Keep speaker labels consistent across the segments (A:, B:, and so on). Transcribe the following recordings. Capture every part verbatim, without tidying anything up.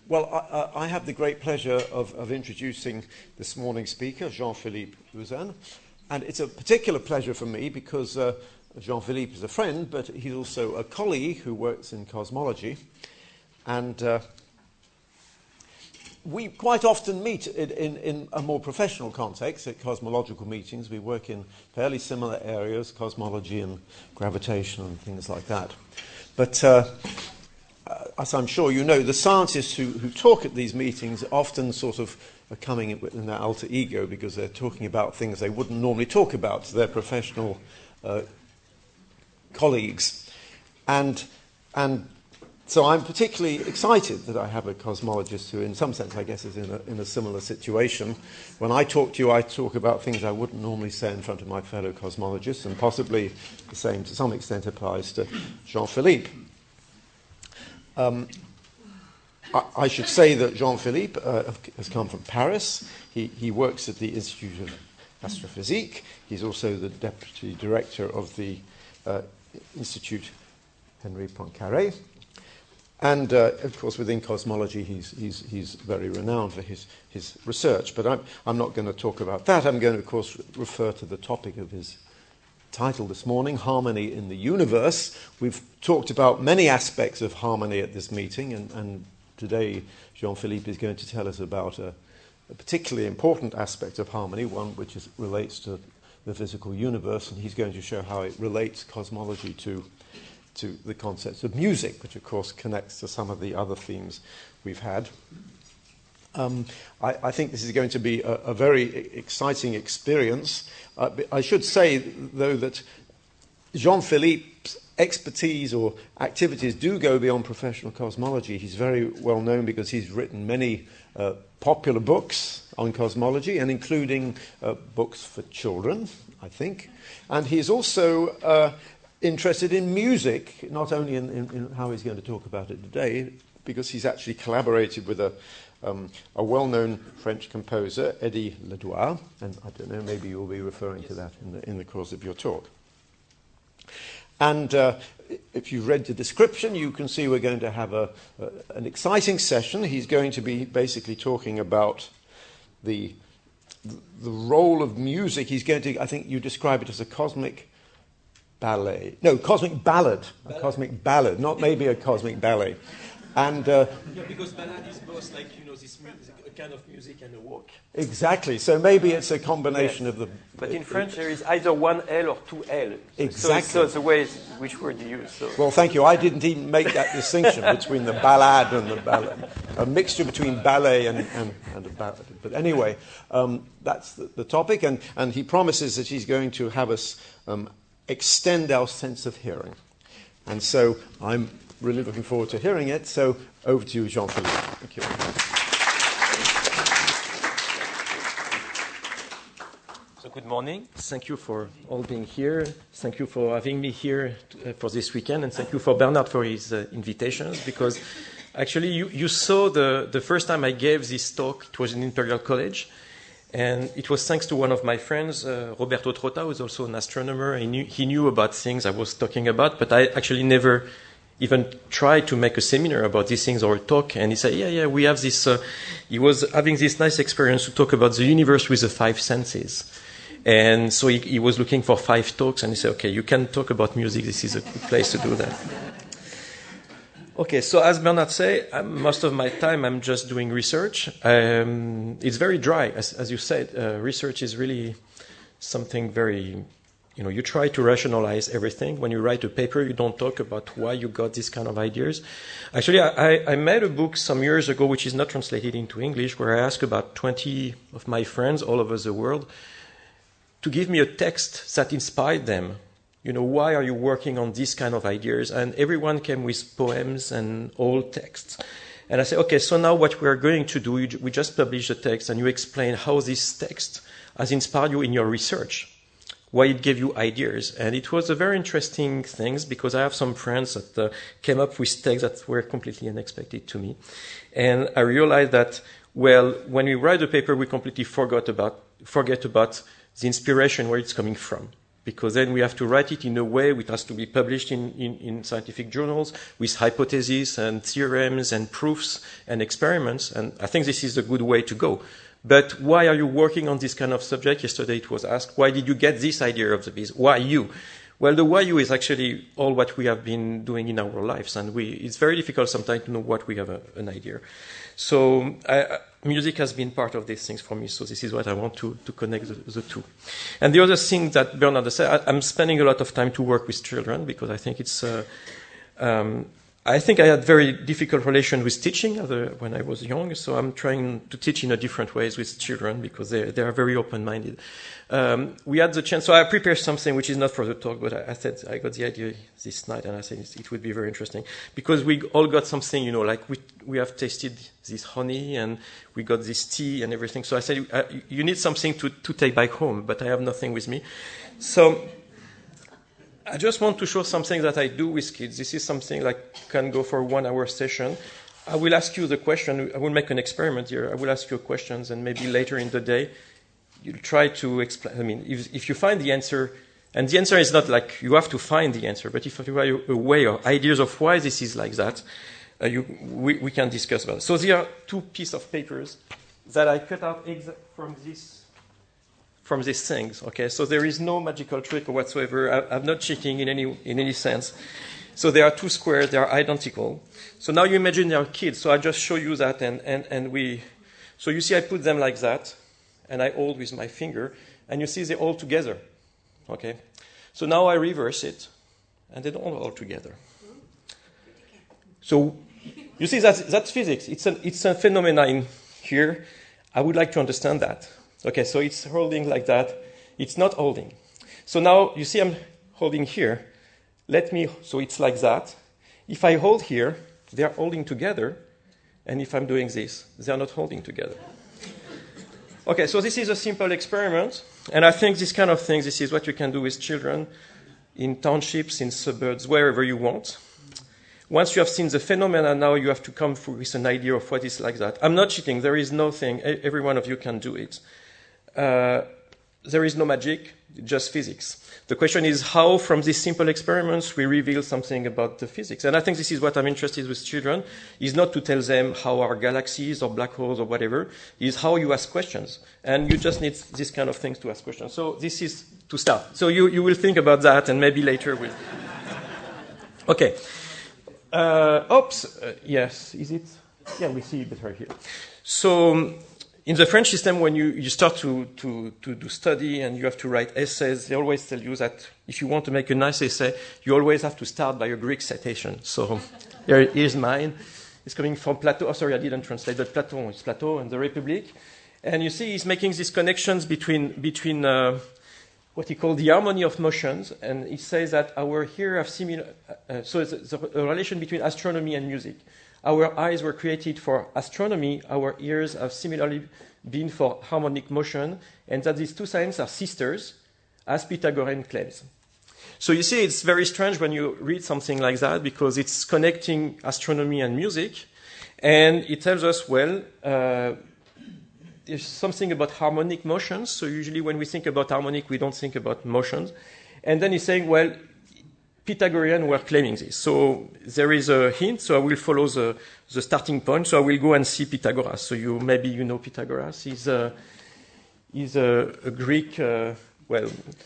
A: Well, I, I have the great pleasure of, of introducing this morning's speaker, Jean-Philippe Uzan. And it's a particular pleasure for me because uh, Jean-Philippe is a friend, but he's also a colleague who works in cosmology. And uh, we quite often meet in, in, in a more professional context at cosmological meetings. We work in fairly similar areas, cosmology and gravitation and things like that. But uh, uh, as I'm sure you know, the scientists who, who talk at these meetings often sort of are coming in in their alter ego because they're talking about things they wouldn't normally talk about to their professional uh, colleagues. And and so I'm particularly excited that I have a cosmologist who, in some sense, I guess, is in a, in a similar situation. When I talk to you, I talk about things I wouldn't normally say in front of my fellow cosmologists, and possibly the same, to some extent, applies to Jean-Philippe. Um, I, I should say that Jean-Philippe uh, has come from Paris. He, he works at the Institute of Astrophysique. He's also the deputy director of the uh, Institute Henri Poincaré. And, uh, of course, within cosmology, he's, he's, he's very renowned for his, his research. But I'm, I'm not going to talk about that. I'm going to, of course, refer to the topic of his title this morning, Harmony in the Universe. We've talked about many aspects of harmony at this meeting, and, and today Jean-Philippe is going to tell us about a, a particularly important aspect of harmony, one which is, relates to the physical universe, and he's going to show how it relates cosmology to to the concepts of music, which of course connects to some of the other themes we've had. Um, I, I think this is going to be a, a very exciting experience. Uh, I should say, though, that Jean-Philippe's expertise or activities do go beyond professional cosmology. He's very well known because he's written many uh, popular books on cosmology, and including uh, books for children, I think. And he's also uh, interested in music, not only in, in, in how he's going to talk about it today, because he's actually collaborated with a, um, a well-known French composer, Eddie Ledoir, and I don't know, maybe you'll be referring yes. to that in the, in the course of your talk. And uh, if you've read the description, you can see we're going to have a, a, an exciting session. He's going to be basically talking about the, the role of music. He's going to, I think you describe it as a cosmic ballet. No, cosmic ballad. ballad. A cosmic ballad, not maybe a cosmic ballet. And uh,
B: yeah, because ballad is both like, you know, this music, a kind of music and a walk.
A: Exactly. So maybe it's a combination yes. of the.
B: But in French, there is either one L or two L.
A: Exactly.
B: So it's the way which word you use. So.
A: Well, thank you. I didn't even make that distinction between the ballad and the ballet. A mixture between ballet and, and, and a ballad. But anyway, um, that's the, the topic, and, and he promises that he's going to have us um, extend our sense of hearing. And so I'm really looking forward to hearing it. So over to you, Jean-Philippe. Thank you.
B: So good morning. Thank you for all being here. Thank you for having me here to, uh, for this weekend. And thank you for Bernard for his uh, invitations, because actually you, you saw the, the first time I gave this talk, it was in Imperial College. And it was thanks to one of my friends, uh, Roberto Trotta, who is also an astronomer. He knew, he knew about things I was talking about, but I actually never even tried to make a seminar about these things or a talk. And he said, yeah, yeah, we have this. Uh, he was having this nice experience to talk about the universe with the five senses. And so he, he was looking for five talks, and he said, okay, you can talk about music. This is a good place to do that. Okay, so as Bernard said, um, most of my time I'm just doing research. Um, it's very dry, as, as you said. Uh, research is really something very, you know, you try to rationalize everything. When you write a paper, you don't talk about why you got these kind of ideas. Actually, I, I made a book some years ago, which is not translated into English, where I asked about twenty of my friends all over the world to give me a text that inspired them. You know, why are you working on these kind of ideas? And everyone came with poems and old texts. And I said, okay, so now what we're going to do, we just publish the text and you explain how this text has inspired you in your research, why it gave you ideas. And it was a very interesting thing, because I have some friends that uh, came up with texts that were completely unexpected to me. And I realized that, well, when we write a paper, we completely forgot about, forget about the inspiration, where it's coming from. because then we have to write it in a way which has to be published in, in, in scientific journals with hypotheses and theorems and proofs and experiments. And I think this is a good way to go. But why are you working on this kind of subject? Yesterday it was asked, why did you get this idea of the bees? Why you? Well, the why you is actually all what we have been doing in our lives. And we, it's very difficult sometimes to know what we have a, an idea. So I, music has been part of these things for me, so this is what I want to, to connect the, the two. And the other thing that Bernard said, I, I'm spending a lot of time to work with children because I think it's, uh, um, I think I had very difficult relation with teaching when I was young, so I'm trying to teach in a different ways with children because they, they are very open-minded. Um, we had the chance, so I prepared something which is not for the talk, but I, I said I got the idea this night, and I said it would be very interesting because we all got something, you know, like we we have tasted this honey and we got this tea and everything. So I said uh, you need something to to take back home, but I have nothing with me, so I just want to show something that I do with kids. This is something like can go for a one-hour session. I will ask you the question. I will make an experiment here. I will ask you questions, and maybe later in the day, you'll try to explain. I mean, if, if you find the answer, and the answer is not like you have to find the answer, but if you have a way or ideas of why this is like that, uh, you, we, we can discuss about it. So there are two pieces of papers that I cut out exa- from this. From these things, okay? So there is no magical trick or whatsoever. I, I'm not cheating in any in any sense. So there are two squares, they are identical. So now you imagine they are kids. So I just show you that, and, and, and we... So you see I put them like that, and I hold with my finger, and you see they're all together, okay? So now I reverse it, and they don't all together. So you see that's, that's physics. It's, an, it's a phenomenon in here. I would like to understand that. Okay, so it's holding like that. It's not holding. So now, you see I'm holding here. Let me, so it's like that. If I hold here, they are holding together. And if I'm doing this, they are not holding together. Okay, so this is a simple experiment. And I think this kind of thing, this is what you can do with children in townships, in suburbs, wherever you want. Once you have seen the phenomena, now you have to come with an idea of what is like that. I'm not cheating. There is no thing. Every one of you can do it. Uh, there is no magic, just physics. The question is how, from these simple experiments, we reveal something about the physics. And I think this is what I'm interested with children, is not to tell them how are galaxies or black holes or whatever, is how you ask questions. And you just need this kind of things to ask questions. So this is to start. So you, you will think about that, and maybe later we'll... Okay. Uh, oops. Uh, yes, is it? Yeah, we see it better here. So... In the French system, when you, you start to, to, to do study and you have to write essays, they always tell you that if you want to make a nice essay, you always have to start by a Greek citation. So here is mine. It's coming from Plato. Oh, sorry, I didn't translate, but Plato. It's Plato and the Republic. And you see he's making these connections between, between uh, what he called the harmony of motions. And he says that our ears have similar... Uh, so it's a, a relation between astronomy and music. Our eyes were created for astronomy. Our ears have similarly been for harmonic motion, and that these two sciences are sisters, as Pythagorean claims. So you see, it's very strange when you read something like that, because it's connecting astronomy and music, and it tells us, well, uh, there's something about harmonic motions. So usually when we think about harmonic, we don't think about motions. And then he's saying, well, Pythagoreans were claiming this. So there is a hint, so I will follow the, the starting point. So I will go and see Pythagoras. So you maybe you know Pythagoras. He's a, he's a, a Greek, uh, well,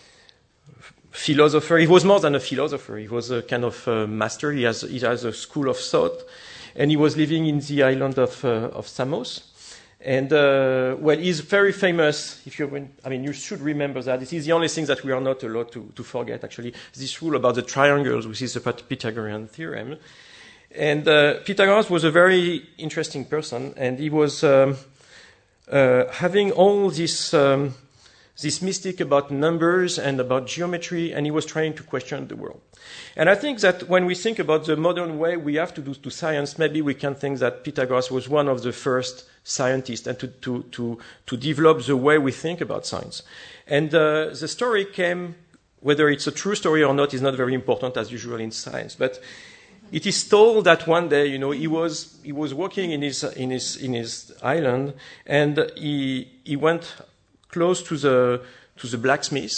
B: philosopher. He was more than a philosopher. He was a kind of uh, master. He has, he has a school of thought. And he was living in the island of, uh, of Samos. And, uh, well, he's very famous. If you, I mean, you should remember that. This is the only thing that we are not allowed to, to forget, actually. This rule about the triangles, which is the Pythagorean theorem. And uh, Pythagoras was a very interesting person, and he was um, uh, having all this, um, this mystic about numbers and about geometry, and he was trying to question the world. And I think that when we think about the modern way we have to do to science, maybe we can think that Pythagoras was one of the first scientists and to, to, to, to develop the way we think about science. And uh, the story came, whether it's a true story or not is not very important as usual in science, but it is told that one day, you know, he was, he was walking in his, in his, in his island, and he, he went close to the, to the blacksmith,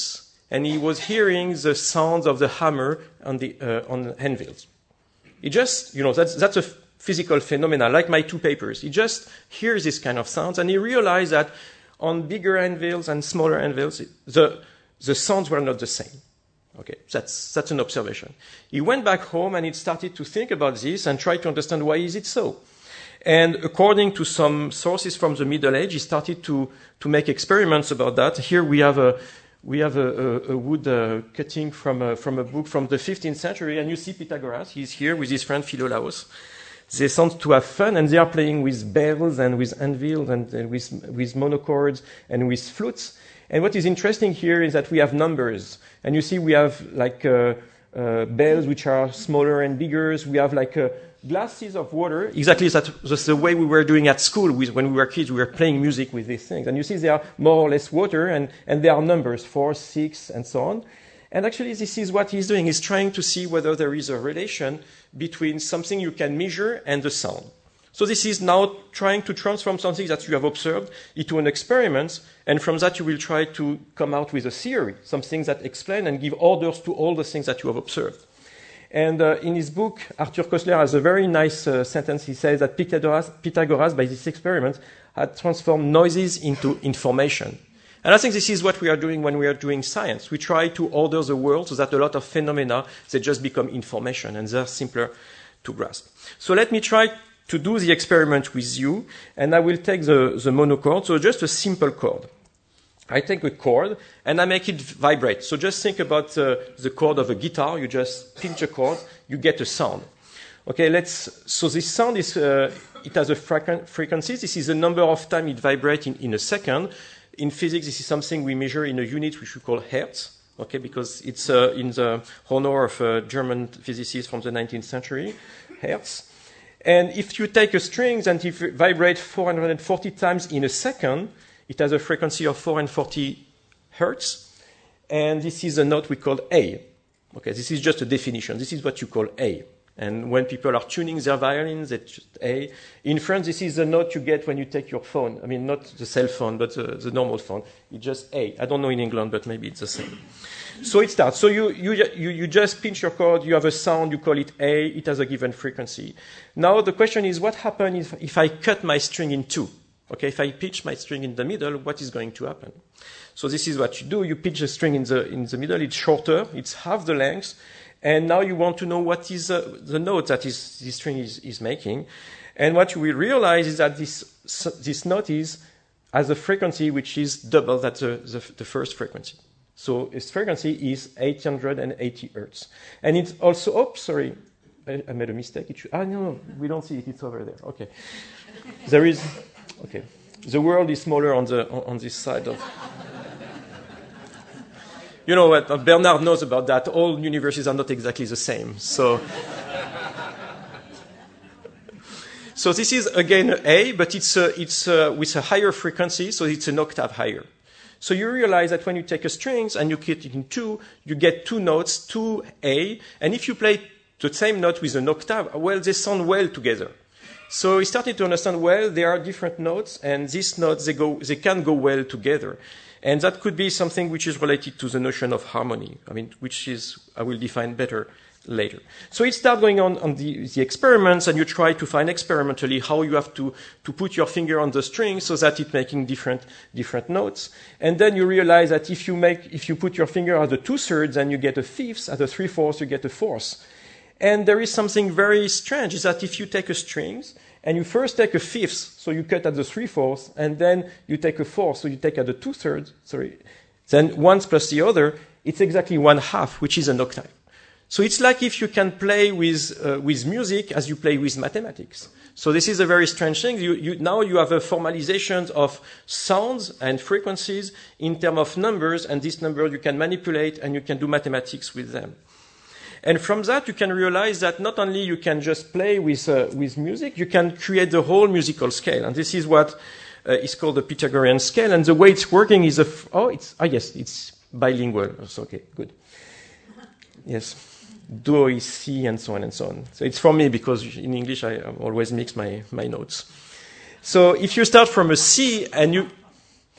B: and he was hearing the sounds of the hammer on the uh, on anvils. He just, you know, that's that's a physical phenomena, like my two papers. He just hears this kind of sounds, and he realized that on bigger anvils and smaller anvils, the the sounds were not the same. Okay, that's that's an observation. He went back home and he started to think about this and try to understand why is it so. And according to some sources from the Middle Age, he started to to make experiments about that. Here we have a we have a, a, a wood uh, cutting from a, from a book from the fifteenth century, and you see Pythagoras. He's here with his friend Philolaos. They sound to have fun, and they are playing with bells and with anvils and uh, with with monochords and with flutes. And what is interesting here is that we have numbers, and you see we have like uh, uh, bells which are smaller and bigger. We have like uh, glasses of water. Exactly, that, that's the way we were doing at school. With, when we were kids, we were playing music with these things. And you see they are more or less water, and, and they are numbers, four, six, and so on. And actually, this is what he's doing. He's trying to see whether there is a relation between something you can measure and the sound. So this is now trying to transform something that you have observed into an experiment, and from that you will try to come out with a theory, something that explains and give orders to all the things that you have observed. And uh, in his book, Arthur Koestler has a very nice uh, sentence. He says that Pythagoras, Pythagoras, by this experiment, had transformed noises into information. And I think this is what we are doing when we are doing science. We try to order the world so that a lot of phenomena, they just become information, and they're simpler to grasp. So let me try to do the experiment with you, and I will take the, the monochord, so just a simple chord. I take a chord, and I make it vibrate. So just think about uh, the chord of a guitar. You just pinch a chord, you get a sound. Okay, let's, so this sound is, uh, it has a frequency. This is the number of times it vibrates in, in a second. In physics, this is something we measure in a unit which we call hertz, okay, because it's uh, in the honor of a German physicist from the nineteenth century, hertz. And if you take a string and it vibrates four hundred forty times in a second, it has a frequency of four hundred forty hertz. And this is a note we call A. Okay, this is just a definition. This is what you call A. And when people are tuning their violins, it's just A. In France, this is the note you get when you take your phone. I mean, not the cell phone, but the, the normal phone. It's just A. I don't know in England, but maybe it's the same. So it starts. So you, you, you, you just pinch your chord, you have a sound, you call it A, it has a given frequency. Now the question is, what happens if, if I cut my string in two? Okay, if I pitch my string in the middle, what is going to happen? So this is what you do. You pitch a string in the, in the middle, it's shorter, it's half the length, and now you want to know what is uh, the note that is, this string is, is making. And what you will realize is that this, this note is, has a frequency which is double that the, the, the first frequency. So its frequency is eight hundred eighty hertz. And it's also, oh, sorry, I, I made a mistake. It should, ah, no, no, we don't see it. It's over there. Okay. There is, okay. The world is smaller on, the, on, on this side of... You know what, Bernard knows about that. All universes are not exactly the same. So... So this is, again, A, but it's, uh, it's uh, with a higher frequency, so it's an octave higher. So you realize that when you take a string and you cut it in two, you get two notes, two A, and if you play the same note with an octave, well, they sound well together. So we started to understand, well, there are different notes, and these notes, they, go, they can go well together. And that could be something which is related to the notion of harmony, I mean, which is, I will define better later. So it starts going on on the, the experiments, and you try to find experimentally how you have to, to put your finger on the string so that it's making different, different notes. And then you realize that if you make, if you put your finger at the two-thirds and you get a fifth, at the three-fourths you get a fourth. And there is something very strange, is that if you take a string and you first take a fifth, so you cut at the three-fourths, and then you take a fourth, so you take at the two-thirds, sorry, then one plus the other, it's exactly one half, which is an octave. So it's like if you can play with, uh, with music as you play with mathematics. So this is a very strange thing. You, you, now you have a formalization of sounds and frequencies in terms of numbers, and these numbers you can manipulate and you can do mathematics with them. And from that, you can realize that not only you can just play with, uh, with music, you can create the whole musical scale. And this is what uh, is called the Pythagorean scale. And the way it's working is, a f- oh, it's, ah, yes, it's bilingual. It's okay, good. Yes. Do is C, and so on and so on. So it's for me, because in English I always mix my, my notes. So if you start from a C and you,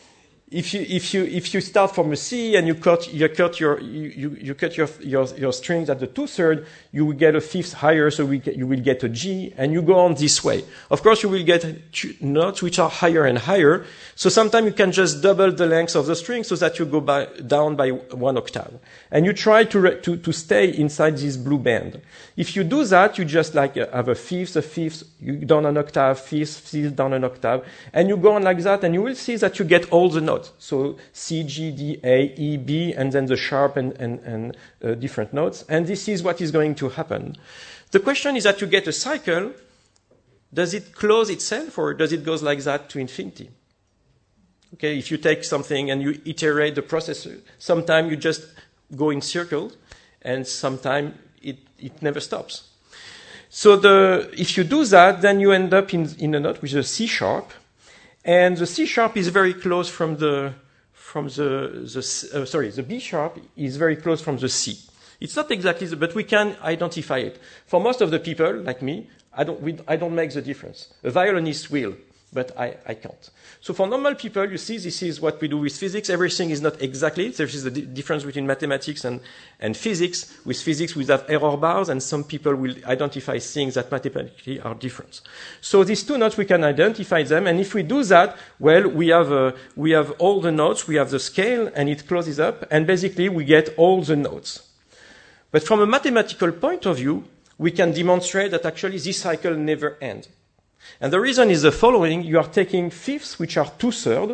B: if you if you if you start from a C and you cut you cut your you, you, you cut your, your your strings at the two third, you will get a fifth higher, so we get, you will get a G, and you go on this way. Of course, you will get notes which are higher and higher. So sometimes you can just double the length of the string so that you go by, down by one octave, and you try to re, to to stay inside this blue band. If you do that, you just like have a fifth, a fifth, you down an octave, fifth, fifth, down an octave, and you go on like that, and you will see that you get all the notes. So C, G, D, A, E, B, and then the sharp and, and, and uh, different notes. And this is what is going to happen. The question is that you get a cycle. Does it close itself, or does it go like that to infinity? Okay, if you take something and you iterate the process, sometimes you just go in circles, and sometimes it, it never stops. So the, if you do that, then you end up in, in a note with a C sharp. And the C sharp is very close from the, from the, the uh, sorry, the B sharp is very close from the C. It's not exactly, the, but we can identify it. For most of the people, like me, I don't, we, I don't make the difference. A violinist will, but I, I can't. So for normal people, you see, this is what we do with physics. Everything is not exactly. There is a di- difference between mathematics and, and physics. With physics, we have error bars, and some people will identify things that mathematically are different. So these two notes, we can identify them, and if we do that, well, we have, uh, we have all the notes, we have the scale, and it closes up, and basically we get all the notes. But from a mathematical point of view, we can demonstrate that actually this cycle never ends. And the reason is the following. You are taking fifths, which are two-thirds,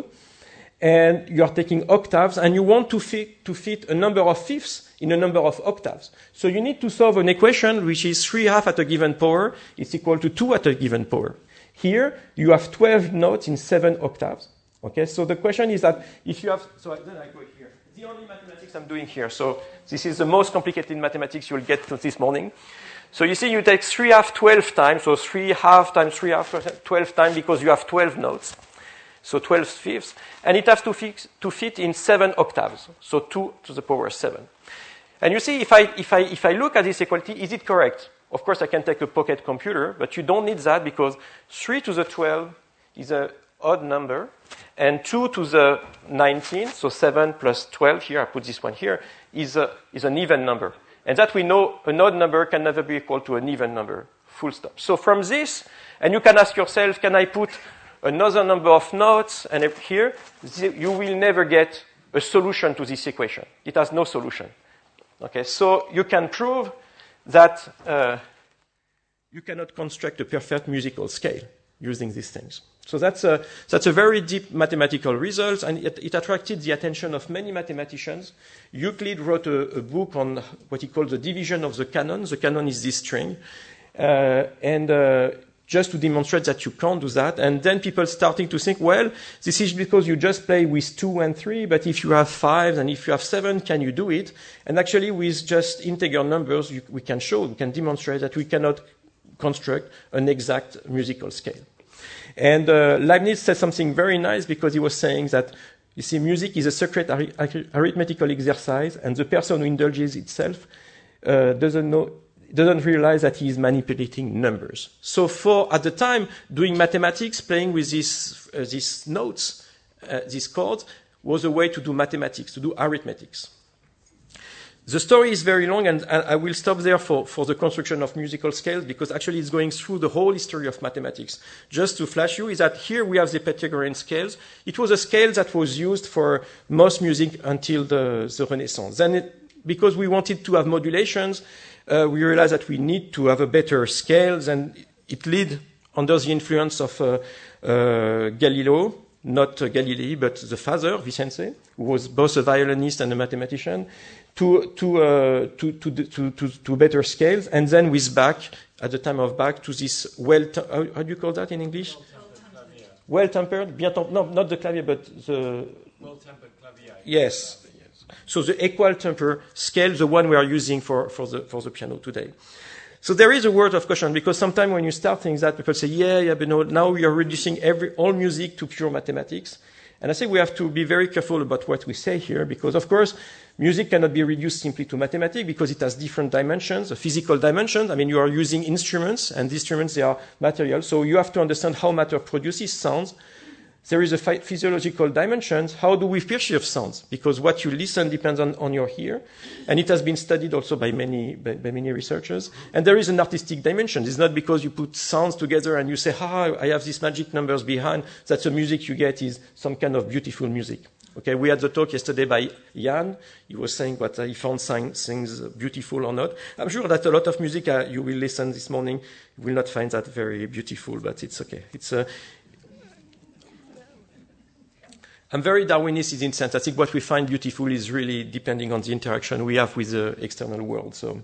B: and you are taking octaves, and you want to fit, to fit a number of fifths in a number of octaves. So you need to solve an equation which is three half at a given power is equal to two at a given power. Here, you have twelve notes in seven octaves. Okay, so the question is that if you have, so then I go here. The only mathematics I'm doing here, so this is the most complicated mathematics you'll get to this morning. So you see, you take three half twelve times, so three half times three half twelve times because you have twelve notes. So twelve fifths, and it has to, fix, to fit in seven octaves, so two to the power seven. And you see, if I, if, I, if I look at this equality, is it correct? Of course, I can take a pocket computer, but you don't need that because three to the twelve is an odd number, and two to the nineteen, so seven plus twelve, here, I put this one here, is, a, is an even number. And that we know an odd number can never be equal to an even number, full stop. So from this, and you can ask yourself, can I put another number of notes, and here, you will never get a solution to this equation. It has no solution. Okay, so you can prove that uh, you cannot construct a perfect musical scale using these things. So that's a, that's a very deep mathematical result, and it, it attracted the attention of many mathematicians. Euclid wrote a, a book on what he called the division of the canon. The canon is this string. Uh, and uh, just to demonstrate that you can't do that. And then people starting to think, well, this is because you just play with two and three, but if you have five and if you have seven, can you do it? And actually, with just integer numbers, you, we can show, we can demonstrate that we cannot construct an exact musical scale. And uh, Leibniz said something very nice because he was saying that, you see, music is a secret ar- ar- arithmetical exercise, and the person who indulges itself uh, doesn't know, doesn't realize that he is manipulating numbers. So for, at the time, doing mathematics, playing with these, uh, these notes, uh, these chords, was a way to do mathematics, to do arithmetics. The story is very long, and, and I will stop there for, for the construction of musical scales, because actually it's going through the whole history of mathematics. Just to flash you, is that here we have the Pythagorean scales. It was a scale that was used for most music until the, the Renaissance. Then, it, because we wanted to have modulations, uh, we realized that we need to have a better scales, and it led under the influence of uh, uh, Galileo, not uh, Galilei, but the father, Vicente, who was both a violinist and a mathematician, to to, uh, to, to, to, to, to better scales, and then with Bach, at the time of Bach, to this well, how, how do you call that in English? Well-tempered, bien tempered, no, not the clavier, but the...
C: Well-tempered clavier.
B: Yes. So the equal temper scale, the one we are using for, for, the, for the piano today. So there is a word of caution, because sometimes when you start things that, people say, yeah, yeah, but no, now we are reducing every, all music to pure mathematics. And I say we have to be very careful about what we say here, because, of course, music cannot be reduced simply to mathematics, because it has different dimensions, a physical dimension. I mean, you are using instruments, and these instruments, they are material. So you have to understand how matter produces sounds. there is a physiological dimension. How do we perceive sounds? Because what you listen depends on, on your ear. And it has been studied also by many, by, by many researchers. And there is an artistic dimension. It's not because you put sounds together and you say, ah, I have these magic numbers behind, that the music you get is some kind of beautiful music. Okay, we had the talk yesterday by Jan. He was saying what he found things beautiful or not. I'm sure that a lot of music uh, you will listen this morning will not find that very beautiful, but it's okay. It's a... Uh, I'm very Darwinist in the sense I think what we find beautiful is really depending on the interaction we have with the external world. So,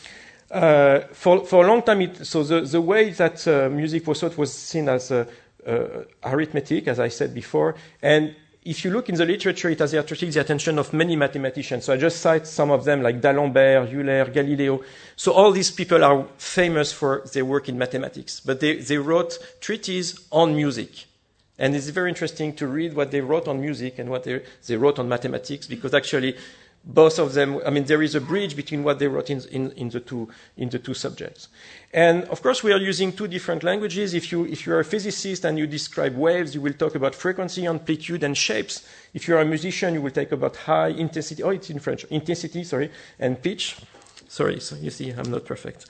B: uh, for for a long time, it, so the the way that uh, music was thought was seen as uh, uh, arithmetic, as I said before, and if you look in the literature, it has attracted the attention of many mathematicians. So I just cite some of them, like D'Alembert, Euler, Galileo. So all these people are famous for their work in mathematics, but they they wrote treatises on music. And it's very interesting to read what they wrote on music and what they, they wrote on mathematics, because actually both of them, I mean, there is a bridge between what they wrote in, in, in, the two, in the two subjects. And of course, we are using two different languages. If you, if you're a physicist and you describe waves, you will talk about frequency, amplitude, and shapes. If you're a musician, you will talk about high intensity, oh, it's in French, intensity, sorry, and pitch. Sorry, so you see, I'm not perfect.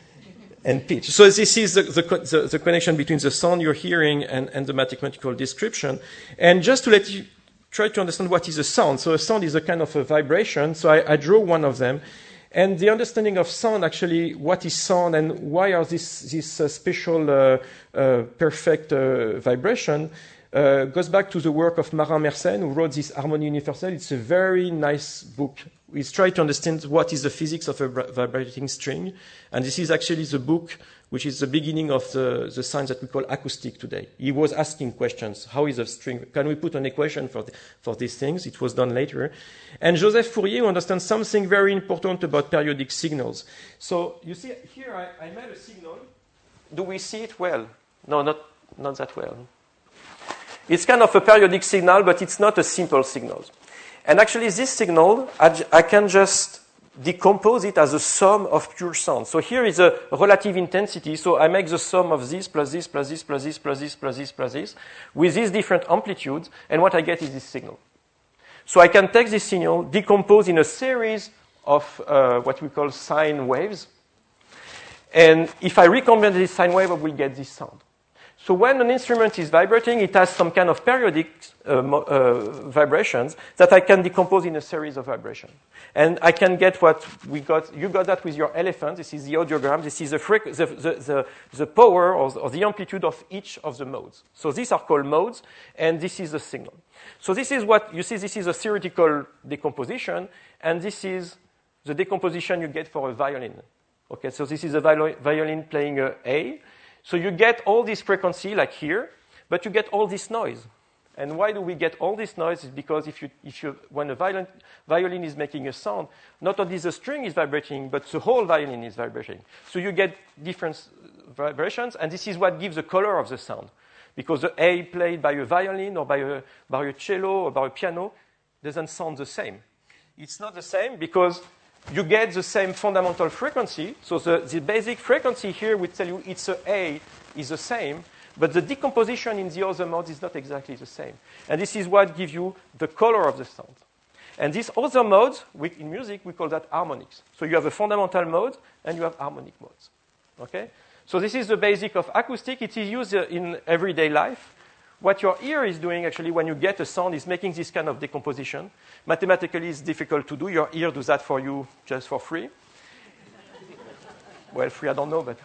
B: And pitch. So this is the, the, the, the connection between the sound you're hearing and, and the mathematical description. And just to let you try to understand what is a sound. So a sound is a kind of a vibration. So I, I draw one of them. And the understanding of sound, actually, what is sound and why are this, this uh, special uh, uh, perfect uh, vibration, uh, goes back to the work of Marin Mersenne, who wrote this Harmonie Universelle. It's a very nice book. He's trying to understand what is the physics of a vibrating string. And this is actually the book which is the beginning of the, the science that we call acoustic today. He was asking questions. How is a string? Can we put an equation for, the, for these things? It was done later. And Joseph Fourier who understands something very important about periodic signals. So you see here I, I made a signal. Do we see it well? No, not, not that well. It's kind of a periodic signal, but it's not a simple signal. And actually, this signal, I can just decompose it as a sum of pure sound. So here is a relative intensity. So I make the sum of this plus this plus this plus this plus this plus this plus this with these different amplitudes. And what I get is this signal. So I can take this signal, decompose in a series of uh, what we call sine waves. And if I recombine this sine wave, I will get this sound. So when an instrument is vibrating, it has some kind of periodic uh, uh, vibrations that I can decompose in a series of vibrations. And I can get what we got. You got that with your elephant. This is the audiogram. This is the, frequ- the, the, the, the power or the, or the amplitude of each of the modes. So these are called modes, and this is the signal. So this is what, you see, this is a theoretical decomposition, and this is the decomposition you get for a violin. Okay, so this is a viol- violin playing a A. So you get all this frequency, like here, but you get all this noise. And why do we get all this noise? Is because if you, if you, when a violin, violin is making a sound, not only the string is vibrating, but the whole violin is vibrating. So you get different vibrations, and this is what gives the color of the sound. Because the A played by a violin or by a, by a cello or by a piano doesn't sound the same. It's not the same because you get the same fundamental frequency. So the, the basic frequency here will tell you it's a A is the same, but the decomposition in the other modes is not exactly the same. And this is what gives you the color of the sound. And these other modes, we, in music, we call that harmonics. So you have a fundamental mode and you have harmonic modes. Okay? So this is the basic of acoustic. It is used in everyday life. What your ear is doing, actually, when you get a sound, is making this kind of decomposition. Mathematically, it's difficult to do. Your ear does that for you just for free. Well, free, I don't know, but...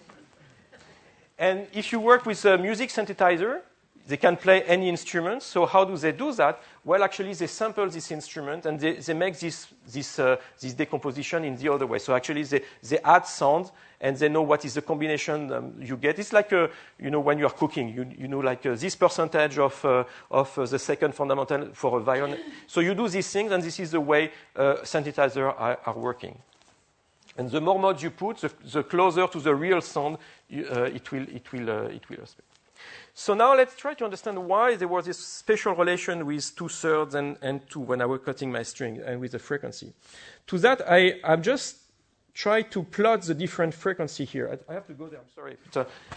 B: And if you work with a music synthesizer, they can play any instrument. So how do they do that? Well, actually, they sample this instrument, and they, they make this, this, uh, this decomposition in the other way. So actually, they, they add sound, and they know what is the combination um, you get. It's like, uh, you know, when you are cooking, you, you know, like uh, this percentage of, uh, of uh, the second fundamental for a violin. So you do these things, and this is the way uh, synthesizers are, are working. And the more modes you put, the, the closer to the real sound you, uh, it will, it will, uh, it will respect. So now let's try to understand why there was this special relation with two-thirds and, and two when I was cutting my string and with the frequency. To that, I, I've just tried to plot the different frequency here. I, I have to go there, I'm sorry. But, uh,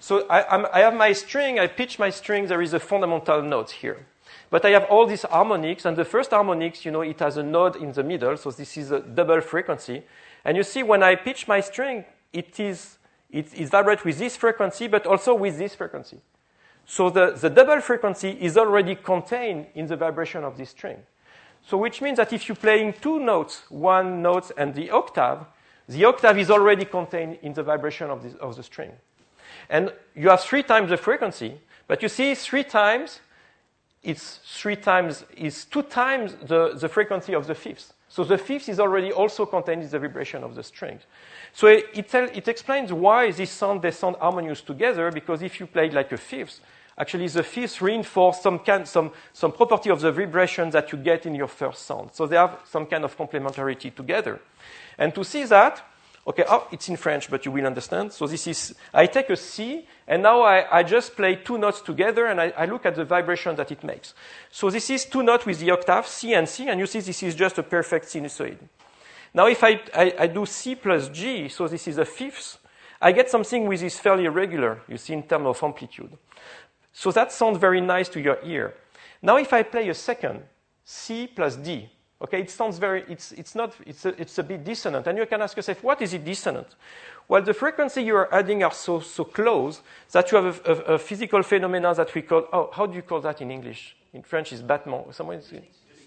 B: So I, I'm, I have my string, I pitch my string, there is a fundamental note here. But I have all these harmonics, and the first harmonics, you know, it has a node in the middle, so this is a double frequency. And you see when I pitch my string, it is it, it vibrates with this frequency, but also with this frequency. So the, the double frequency is already contained in the vibration of this string. So which means that if you're playing two notes, one note and the octave, the octave is already contained in the vibration of, this, of the string. And you have three times the frequency, but you see three times, it's three times, is two times the, the frequency of the fifth. So the fifth is already also contained in the vibration of the string. So it, it, tell, it explains why these sound, they sound harmonious together, because if you play like a fifth, actually the fifth reinforces some, kind, some, some property of the vibration that you get in your first sound. So they have some kind of complementarity together. And to see that, okay, oh, it's in French, but you will understand. So this is, I take a C, and now I, I just play two notes together, and I, I look at the vibration that it makes. So this is two notes with the octave, C and C, and you see this is just a perfect sinusoid. Now if I, I, I do C plus G, so this is a fifth, I get something which is fairly irregular, you see, in terms of amplitude. So that sounds very nice to your ear. Now if I play a second, C plus D, okay, it sounds very, it's, it's not, it's a, it's a bit dissonant. And you can ask yourself, what is it dissonant? Well, the frequency you are adding are so, so close that you have a, a, a physical phenomena that we call, oh, how do you call that in English? In French, it's battement. Someone is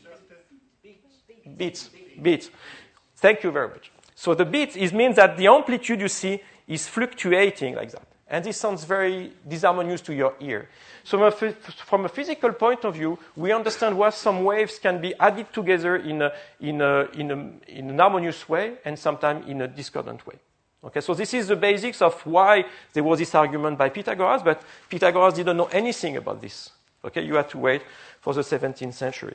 B: beats. Beats. Thank you very much. So the beats is means that the amplitude you see is fluctuating like that. And this sounds very disharmonious to your ear. So from a physical point of view, we understand why some waves can be added together in, a, in, a, in, a, in an harmonious way and sometimes in a discordant way. Okay, so this is the basics of why there was this argument by Pythagoras, but Pythagoras didn't know anything about this. Okay, you had to wait for the seventeenth century.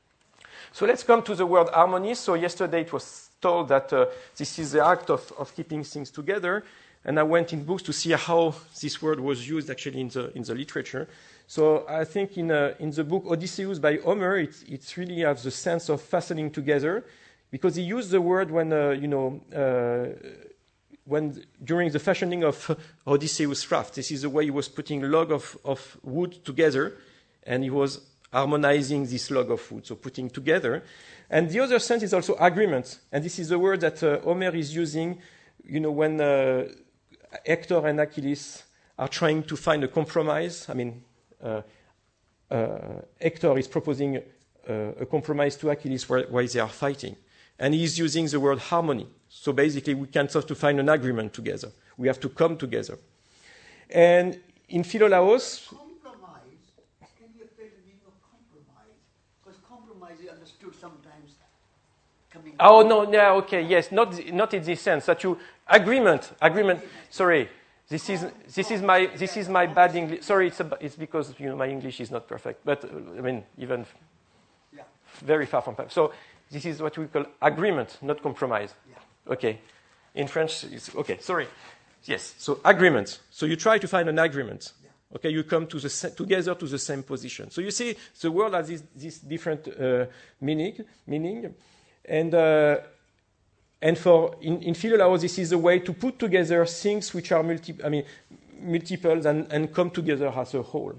B: So let's come to the word harmony. So yesterday it was told that uh, this is the act of, of keeping things together. And I went in books to see how this word was used actually in the, in the literature. So I think in, uh, in the book Odysseus by Homer, it, it really has the sense of fastening together, because he used the word when, uh, you know, uh, when during the fashioning of Odysseus' raft. This is the way he was putting a log of, of wood together, and he was harmonizing this log of wood, so putting together. And the other sense is also agreement. And this is the word that uh, Homer is using, you know, when uh, Hector and Achilles are trying to find a compromise. I mean, uh, uh, Hector is proposing uh, a compromise to Achilles while, while they are fighting. And he's using the word harmony. So basically, we can't have to find an agreement together. We have to come together. And in Philolaos...
C: Compromise, can you explain the meaning of compromise? Because compromise is understood sometimes coming...
B: Oh, no, yeah, okay, yes, not, not in this sense. That you... Agreement, agreement. Sorry, this is this is my this is my bad English. Sorry, it's a, it's because you know my English is not perfect. But uh, I mean, even
C: yeah.
B: very far from perfect. So this is what we call agreement, not compromise.
C: Yeah.
B: Okay, in French, it's okay. Sorry. Yes. So agreement. So you try to find an agreement. Yeah. Okay, you come to the together to the same position. So you see, the word has this, this different uh, meaning, meaning, and. Uh, And for in, in Philolaos, this is a way to put together things which are multi, I mean, multiples and, and come together as a whole.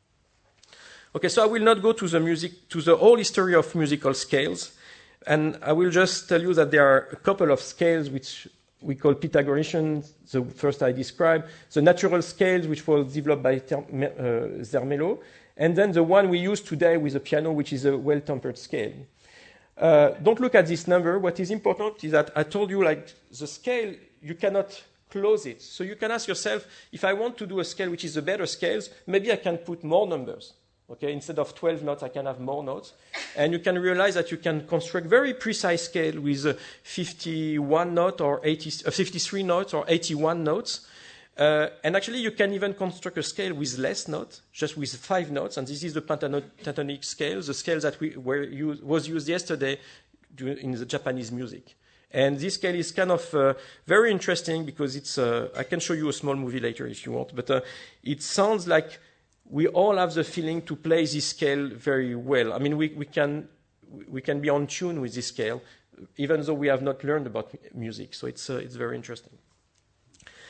B: Okay, so I will not go to the music to the whole history of musical scales, and I will just tell you that there are a couple of scales which we call Pythagorean. The first I described, the natural scales which was developed by uh, Zermelo, and then the one we use today with the piano, which is a well-tempered scale. Uh, don't look at this number. What is important is that I told you, like, the scale, you cannot close it. So you can ask yourself, if I want to do a scale which is a better scale, maybe I can put more numbers. Okay, instead of twelve notes, I can have more notes. And you can realize that you can construct very precise scale with uh, fifty-one notes or eighty, uh, fifty-three notes or eighty-one notes. Uh, and actually, you can even construct a scale with less notes, just with five notes. And this is the pentatonic scale, the scale that we were used, was used yesterday in the Japanese music. And this scale is kind of uh, very interesting because it's. Uh, I can show you a small movie later if you want, but uh, it sounds like we all have the feeling to play this scale very well. I mean, we, we can we can be on tune with this scale, even though we have not learned about music. So it's uh, it's very interesting.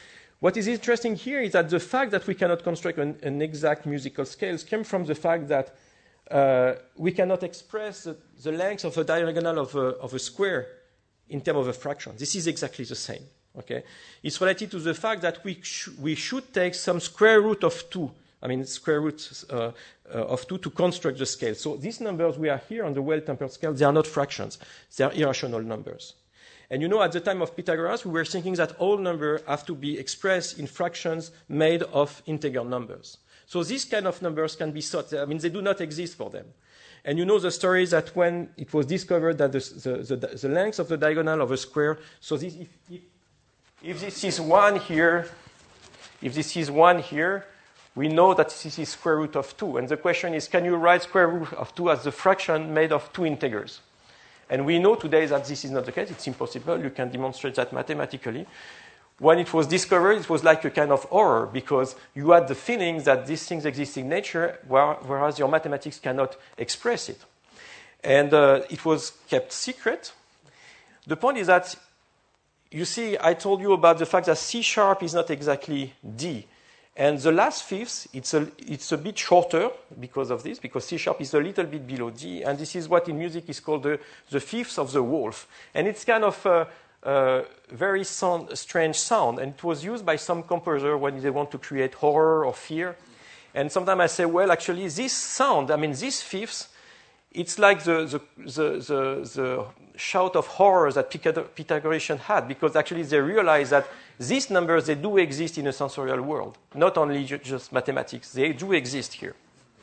B: What is interesting here is that the fact that we cannot construct an, an exact musical scale came from the fact that uh, we cannot express the, the length of a diagonal of a, of a square in terms of a fraction. This is exactly the same. Okay? It's related to the fact that we, sh we should take some square root of two, I mean square root uh, uh, of two to construct the scale. So these numbers we are here on the well-tempered scale, they are not fractions. They are irrational numbers. And you know, at the time of Pythagoras, we were thinking that all numbers have to be expressed in fractions made of integer numbers. So these kind of numbers can be thought, I mean, they do not exist for them. And you know the story that when it was discovered that the, the, the, the length of the diagonal of a square, so this, if, if, if this is one here, if this is one here, we know that this is square root of two. And the question is, can you write square root of two as the fraction made of two integers? And we know today that this is not the case. It's impossible. You can demonstrate that mathematically. When it was discovered, it was like a kind of horror because you had the feeling that these things exist in nature, whereas your mathematics cannot express it. And uh, it was kept secret. The point is that, you see, I told you about the fact that C sharp is not exactly D. And the last fifth, it's a, it's a bit shorter because of this, because C sharp is a little bit below D. And this is what in music is called the, the fifth of the wolf. And it's kind of a, a very sound, strange sound. And it was used by some composer when they want to create horror or fear. And sometimes I say, well, actually, this sound, I mean, this fifth, it's like the, the, the, the, the shout of horror that Pythagoreans had, because actually they realized that these numbers, they do exist in a sensorial world, not only ju just mathematics. They do exist here.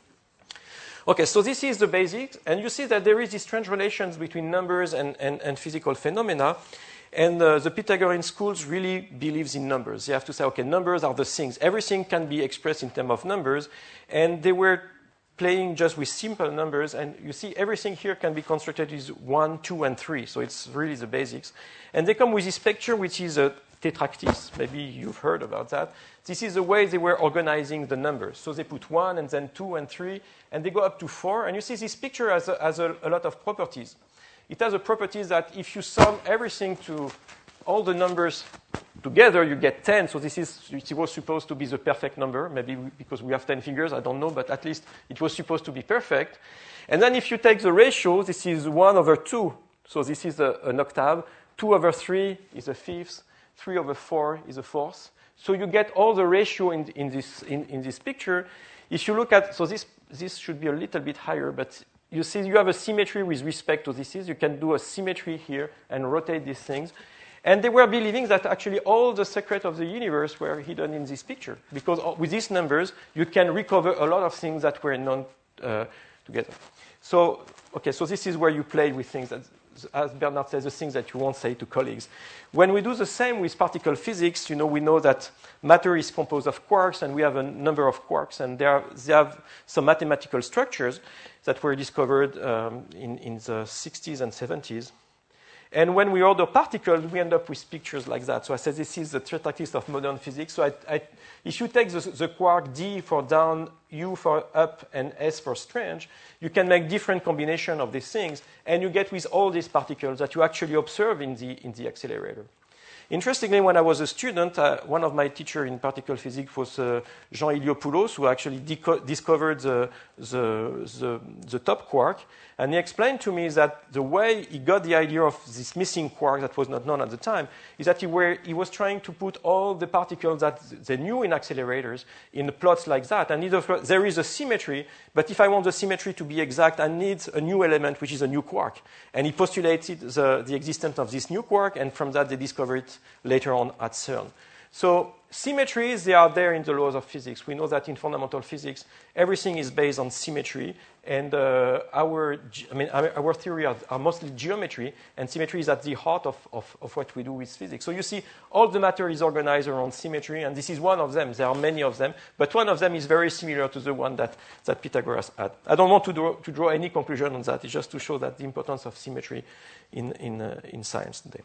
B: Okay, so this is the basics, and you see that there is this strange relations between numbers and, and, and physical phenomena, and uh, the Pythagorean schools really believes in numbers. They have to say, okay, numbers are the things. Everything can be expressed in terms of numbers, and they were playing just with simple numbers, and you see everything here can be constructed with one, two, and three, so it's really the basics. And they come with this picture, which is a tetractys. Maybe you've heard about that. This is the way they were organizing the numbers. So they put one, and then two, and three, and they go up to four, and you see this picture has a, has a, a lot of properties. It has a property that if you sum everything to all the numbers together, you get ten. So this is, it was supposed to be the perfect number. Maybe we, because we have ten fingers, I don't know, but at least it was supposed to be perfect. And then if you take the ratio, this is one over two. So this is a, an octave. two over three is a fifth. three over four is a fourth. So you get all the ratio in, in, this, in, in this picture. If you look at, so this, this should be a little bit higher, but you see you have a symmetry with respect to this. You can do a symmetry here and rotate these things. And they were believing that actually all the secrets of the universe were hidden in this picture. Because with these numbers, you can recover a lot of things that were known uh, together. So, okay, so this is where you play with things that, as Bernard says, the things that you won't say to colleagues. When we do the same with particle physics, you know, we know that matter is composed of quarks, and we have a number of quarks, and they, are, they have some mathematical structures that were discovered um, in, in the sixties and seventies. And when we order particles, we end up with pictures like that. So I said this is the tetractys of modern physics. So I, I, if you take the, the quark D for down, U for up, and S for strange, you can make different combinations of these things, and you get with all these particles that you actually observe in the, in the accelerator. Interestingly, when I was a student, uh, one of my teachers in particle physics was uh, Jean Iliopoulos, who actually discovered the, the, the, the top quark. And he explained to me that the way he got the idea of this missing quark that was not known at the time is that he, were, he was trying to put all the particles that they knew in accelerators in plots like that. And either, there is a symmetry, but if I want the symmetry to be exact, I need a new element, which is a new quark. And he postulated the, the existence of this new quark, and from that they discovered it later on at CERN. So symmetries, they are there in the laws of physics. We know that in fundamental physics, everything is based on symmetry, and uh, our, I mean, our, our theory are, are mostly geometry, and symmetry is at the heart of, of, of what we do with physics. So you see, all the matter is organized around symmetry, and this is one of them. There are many of them, but one of them is very similar to the one that, that Pythagoras had. I don't want to draw, to draw any conclusion on that. It's just to show that the importance of symmetry in, in, uh, in science today.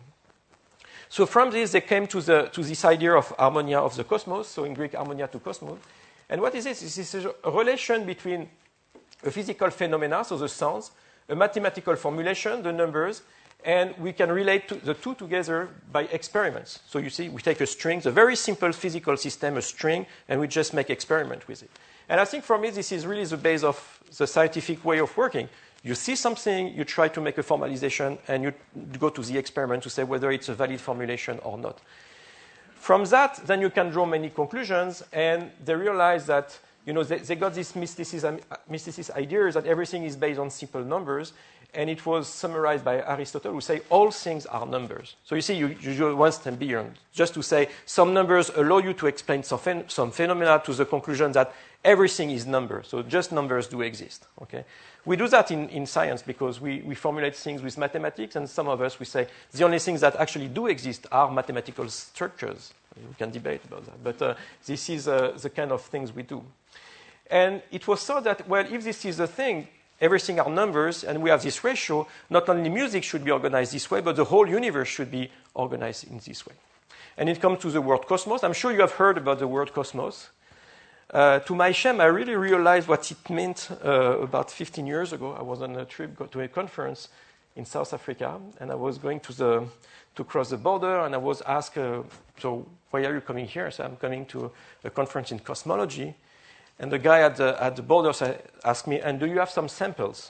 B: So from this, they came to, the, to this idea of harmonia of the cosmos, so in Greek, harmonia to cosmos. And what is this? This is a relation between a physical phenomena, so the sounds, a mathematical formulation, the numbers, And we can relate to the two together by experiments. So you see, we take a string, a very simple physical system, a string, and we just make experiment with it. And I think for me, this is really the base of the scientific way of working. You see something, you try to make a formalization, and you go to the experiment to say whether it's a valid formulation or not. From that, then you can draw many conclusions, and they realize that, you know, they, they got this mysticism, mysticist idea that everything is based on simple numbers, and it was summarized by Aristotle, who say all things are numbers. So you see, you, you go one step beyond, just to say some numbers allow you to explain some, phen- some phenomena to the conclusion that everything is number. So just numbers do exist. Okay, we do that in, in science because we, we formulate things with mathematics, and some of us we say the only things that actually do exist are mathematical structures. We can debate about that, but uh, this is uh, the kind of things we do. And it was thought that, well, if this is the thing, everything are numbers, and we have this ratio, not only music should be organized this way, but the whole universe should be organized in this way. And it comes to the word cosmos. I'm sure you have heard about the word cosmos. Uh, to my shame, I really realized what it meant uh, about fifteen years ago. I was on a trip to a conference in South Africa, and I was going to the to cross the border, and I was asked, uh, so why are you coming here? So I'm coming to a conference in cosmology. And the guy at the, at the border asked me, and do you have some samples?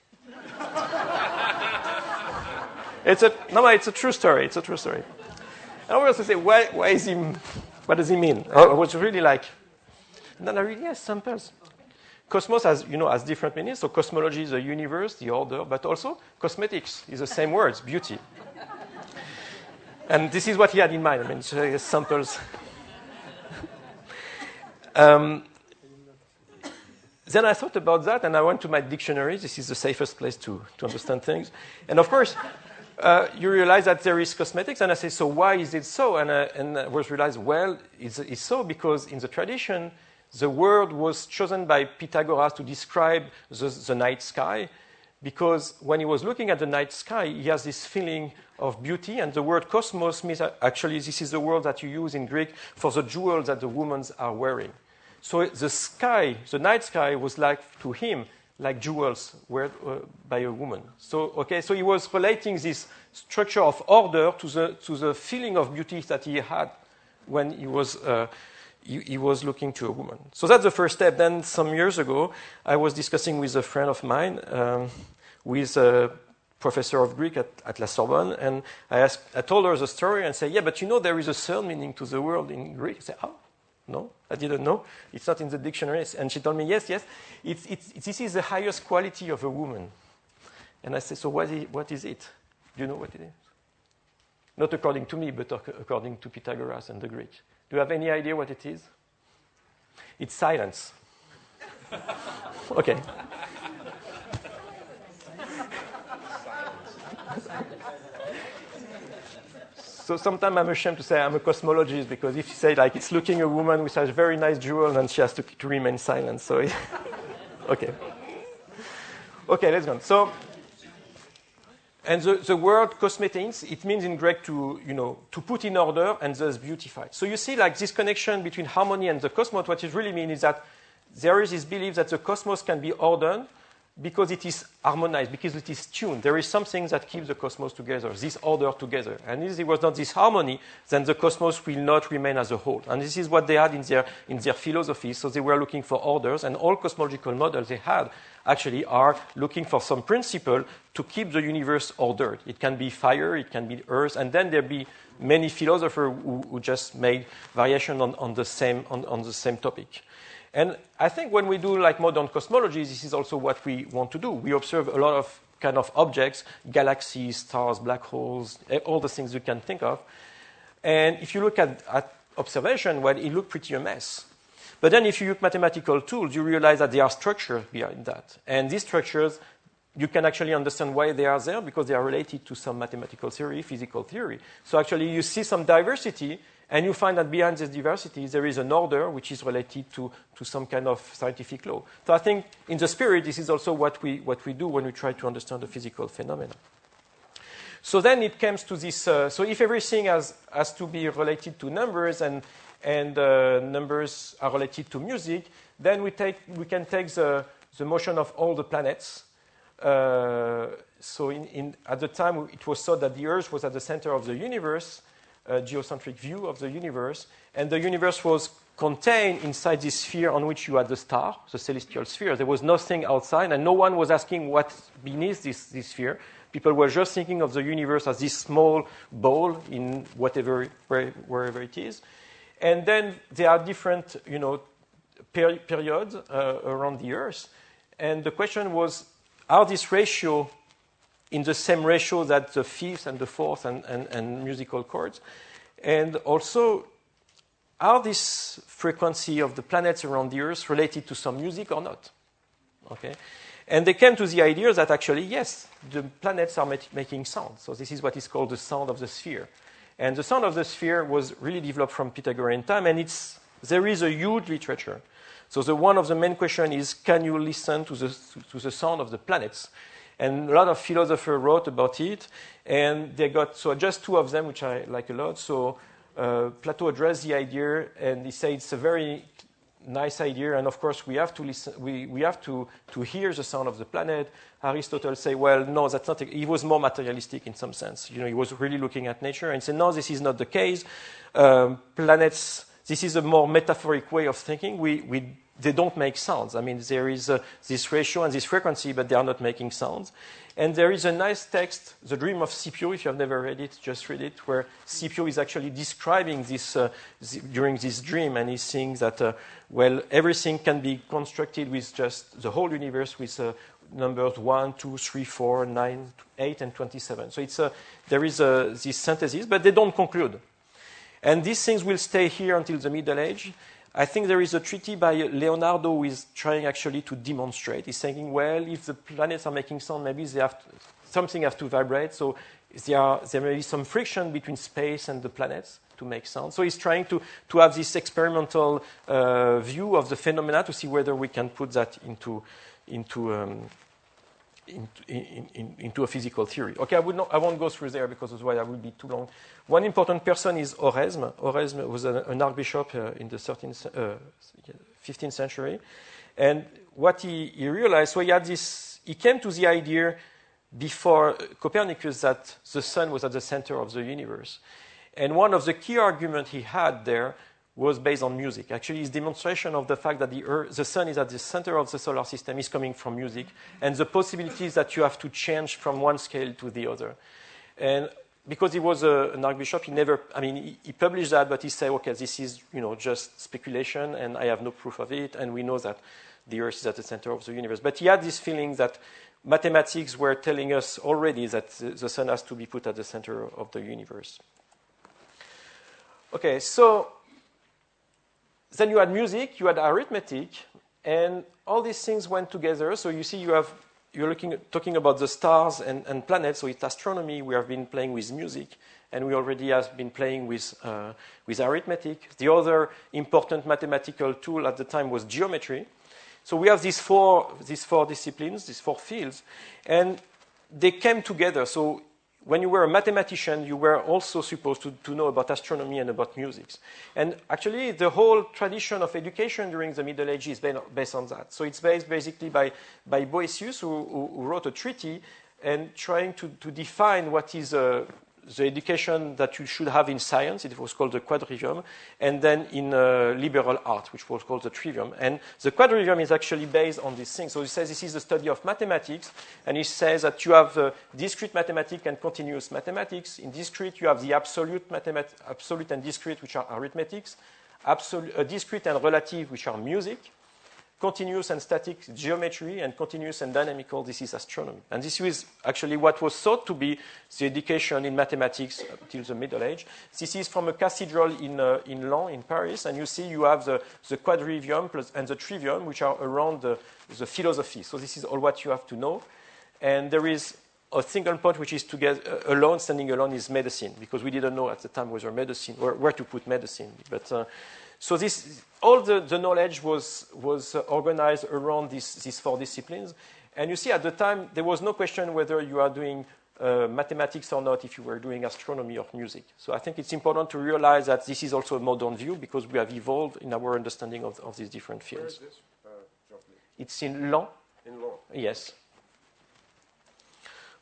B: it's a, no, it's a true story. It's a true story. And I was to say, why, why is he, what does he mean? I was really like, and then I read, yes, samples. Cosmos has, you know, has different meanings. So cosmology is the universe, the order, but also cosmetics is the same words, beauty. And this is what he had in mind. I mean, so samples. um, Then I thought about that, and I went to my dictionary. This is the safest place to, to understand things. And of course, uh, you realize that there is cosmetics, and I say, so why is it so? And, uh, and I was realized, well, it's, it's so because in the tradition, the word was chosen by Pythagoras to describe the, the night sky, because when he was looking at the night sky, he has this feeling of beauty, and the word cosmos means actually this is the word that you use in Greek for the jewels that the women are wearing. So the sky, the night sky, was like to him like jewels wear uh, by a woman. So okay, so he was relating this structure of order to the to the feeling of beauty that he had when he was uh, he, he was looking to a woman. So that's the first step. Then some years ago, I was discussing with a friend of mine, um, with a professor of Greek at, at La Sorbonne, and I asked, I told her the story and said, yeah, but you know there is a third meaning to the word in Greek. I said, oh. No, I didn't know. It's not in the dictionary. And she told me, yes, yes, it's, it's, this is the highest quality of a woman. And I said, so what is, what is it? Do you know what it is? Not according to me, but according to Pythagoras and the Greek. Do you have any idea what it is? It's silence. Okay. So sometimes I'm ashamed to say I'm a cosmologist, because if you say like it's looking a woman with a very nice jewel, and she has to, to remain silent. So, it, okay. Okay, let's go on. So, and the, the word cosmetics, it means in Greek to, you know, to put in order and thus beautify. So you see like this connection between harmony and the cosmos. What it really means is that there is this belief that the cosmos can be ordered because it is harmonized, because it is tuned. There is something that keeps the cosmos together, this order together. And if there was not this harmony, then the cosmos will not remain as a whole. And this is what they had in their, in their philosophy. So they were looking for orders, and all cosmological models they had actually are looking for some principle to keep the universe ordered. It can be fire, it can be earth, and then there be many philosophers who, who just made variation on, on, the same, on, on the same topic. And I think when we do like modern cosmology, this is also what we want to do. We observe a lot of kind of objects, galaxies, stars, black holes, all the things you can think of. And if you look at, at observation, well, it looks pretty a mess. But then if you use mathematical tools, you realize that there are structures behind that. And these structures, you can actually understand why they are there, because they are related to some mathematical theory, physical theory. So actually you see some diversity, and you find that behind this diversity, there is an order which is related to, to some kind of scientific law. So I think in the spirit, this is also what we, what we do when we try to understand the physical phenomena. So then it comes to this, uh, so if everything has, has to be related to numbers, and, and uh, numbers are related to music, then we, take, we can take the, the motion of all the planets. uh, so in, in, at the time, it was thought that the Earth was at the center of the universe, a geocentric view of the universe, and the universe was contained inside this sphere on which you had the star, the celestial sphere. There was nothing outside, and no one was asking what's beneath this, this sphere. People were just thinking of the universe as this small ball in whatever, where, wherever it is. And then there are different, you know, per- periods uh, around the Earth. And the question was, are these ratios in the same ratio that the fifth and the fourth and, and, and musical chords? And also, are this frequency of the planets around the Earth related to some music or not? Okay, and they came to the idea that actually, yes, the planets are mat- making sound. So this is what is called the sound of the sphere. And the sound of the sphere was really developed from Pythagorean time, and it's, there is a huge literature. So the, one of the main questions is, can you listen to the, to the sound of the planets? And a lot of philosophers wrote about it, and they got, so just two of them, which I like a lot. So uh, Plato addressed the idea, and he said it's a very nice idea, and of course we have to listen, we, we have to, to hear the sound of the planet. Aristotle say, well, no, that's not, a, he was more materialistic in some sense. You know, he was really looking at nature and said, no, this is not the case. Um, planets, this is a more metaphoric way of thinking. We, we, they don't make sounds. I mean, there is uh, this ratio and this frequency, but they are not making sounds. And there is a nice text, The Dream of Scipio, if you have never read it, just read it, where Scipio is actually describing this uh, th- during this dream, and he's saying that, uh, well, everything can be constructed with just the whole universe with uh, numbers one, two, three, four, nine, eight, and twenty-seven. So it's a, there is a, this synthesis, but they don't conclude. And these things will stay here until the Middle Age. I think there is a treaty by Leonardo who is trying actually to demonstrate. He's saying, well, if the planets are making sound, maybe they have to, something has to vibrate. So there, are, there may be some friction between space and the planets to make sound. So he's trying to, to have this experimental uh, view of the phenomena to see whether we can put that into, into, um, into, in, in, into a physical theory. Okay, I, would not, I won't go through there because otherwise I will be too long. One important person is Oresme. Oresme was an, an archbishop uh, in the thirteenth, uh, fifteenth century. And what he, he realized, so he had this, he came to the idea before Copernicus that the sun was at the center of the universe. And one of the key arguments he had there was based on music. Actually, his demonstration of the fact that the, Earth, the sun is at the center of the solar system is coming from music, and the possibilities that you have to change from one scale to the other. And because he was a, an archbishop, he never, I mean, he, he published that, but he said, okay, this is, you know, just speculation, and I have no proof of it, and we know that the Earth is at the center of the universe. But he had this feeling that mathematics were telling us already that the, the sun has to be put at the center of the universe. Okay, so then you had music, you had arithmetic, and all these things went together. So you see, you have you're looking talking about the stars and, and planets. So it's astronomy. We have been playing with music, and we already have been playing with uh, with arithmetic. The other important mathematical tool at the time was geometry. So we have these four these four disciplines, these four fields, and they came together. So when you were a mathematician, you were also supposed to, to know about astronomy and about music. And actually, the whole tradition of education during the Middle Ages is based on that. So it's based basically by, by Boëthius, who, who, who wrote a treaty and trying to, to define what is uh, the education that you should have in science. It was called the quadrivium. And then in uh, liberal art, which was called the trivium. And the quadrivium is actually based on this thing. So he says this is the study of mathematics. And he says that you have uh, discrete mathematics and continuous mathematics. In discrete, you have the absolute, mathemat- absolute and discrete, which are arithmetics. Absolute, uh, discrete and relative, which are music. Continuous and static geometry, and continuous and dynamical, this is astronomy. And this is actually what was thought to be the education in mathematics until the Middle Age. This is from a cathedral in, uh, in Laon, in Paris, and you see you have the, the quadrivium plus, and the trivium, which are around the, the philosophy. So this is all what you have to know. And there is a single point which is to get uh, alone, standing alone, is medicine, because we didn't know at the time whether medicine, or where to put medicine. But uh, so this, all the, the knowledge was, was uh, organized around this, these four disciplines. And you see, at the time, there was no question whether you are doing uh, mathematics or not if you were doing astronomy or music. So I think it's important to realize that this is also a modern view because we have evolved in our understanding of, of these different fields.
D: Where is this, uh, Jean-Philippe?
B: It's in Laon.
D: In Laon?
B: Yes.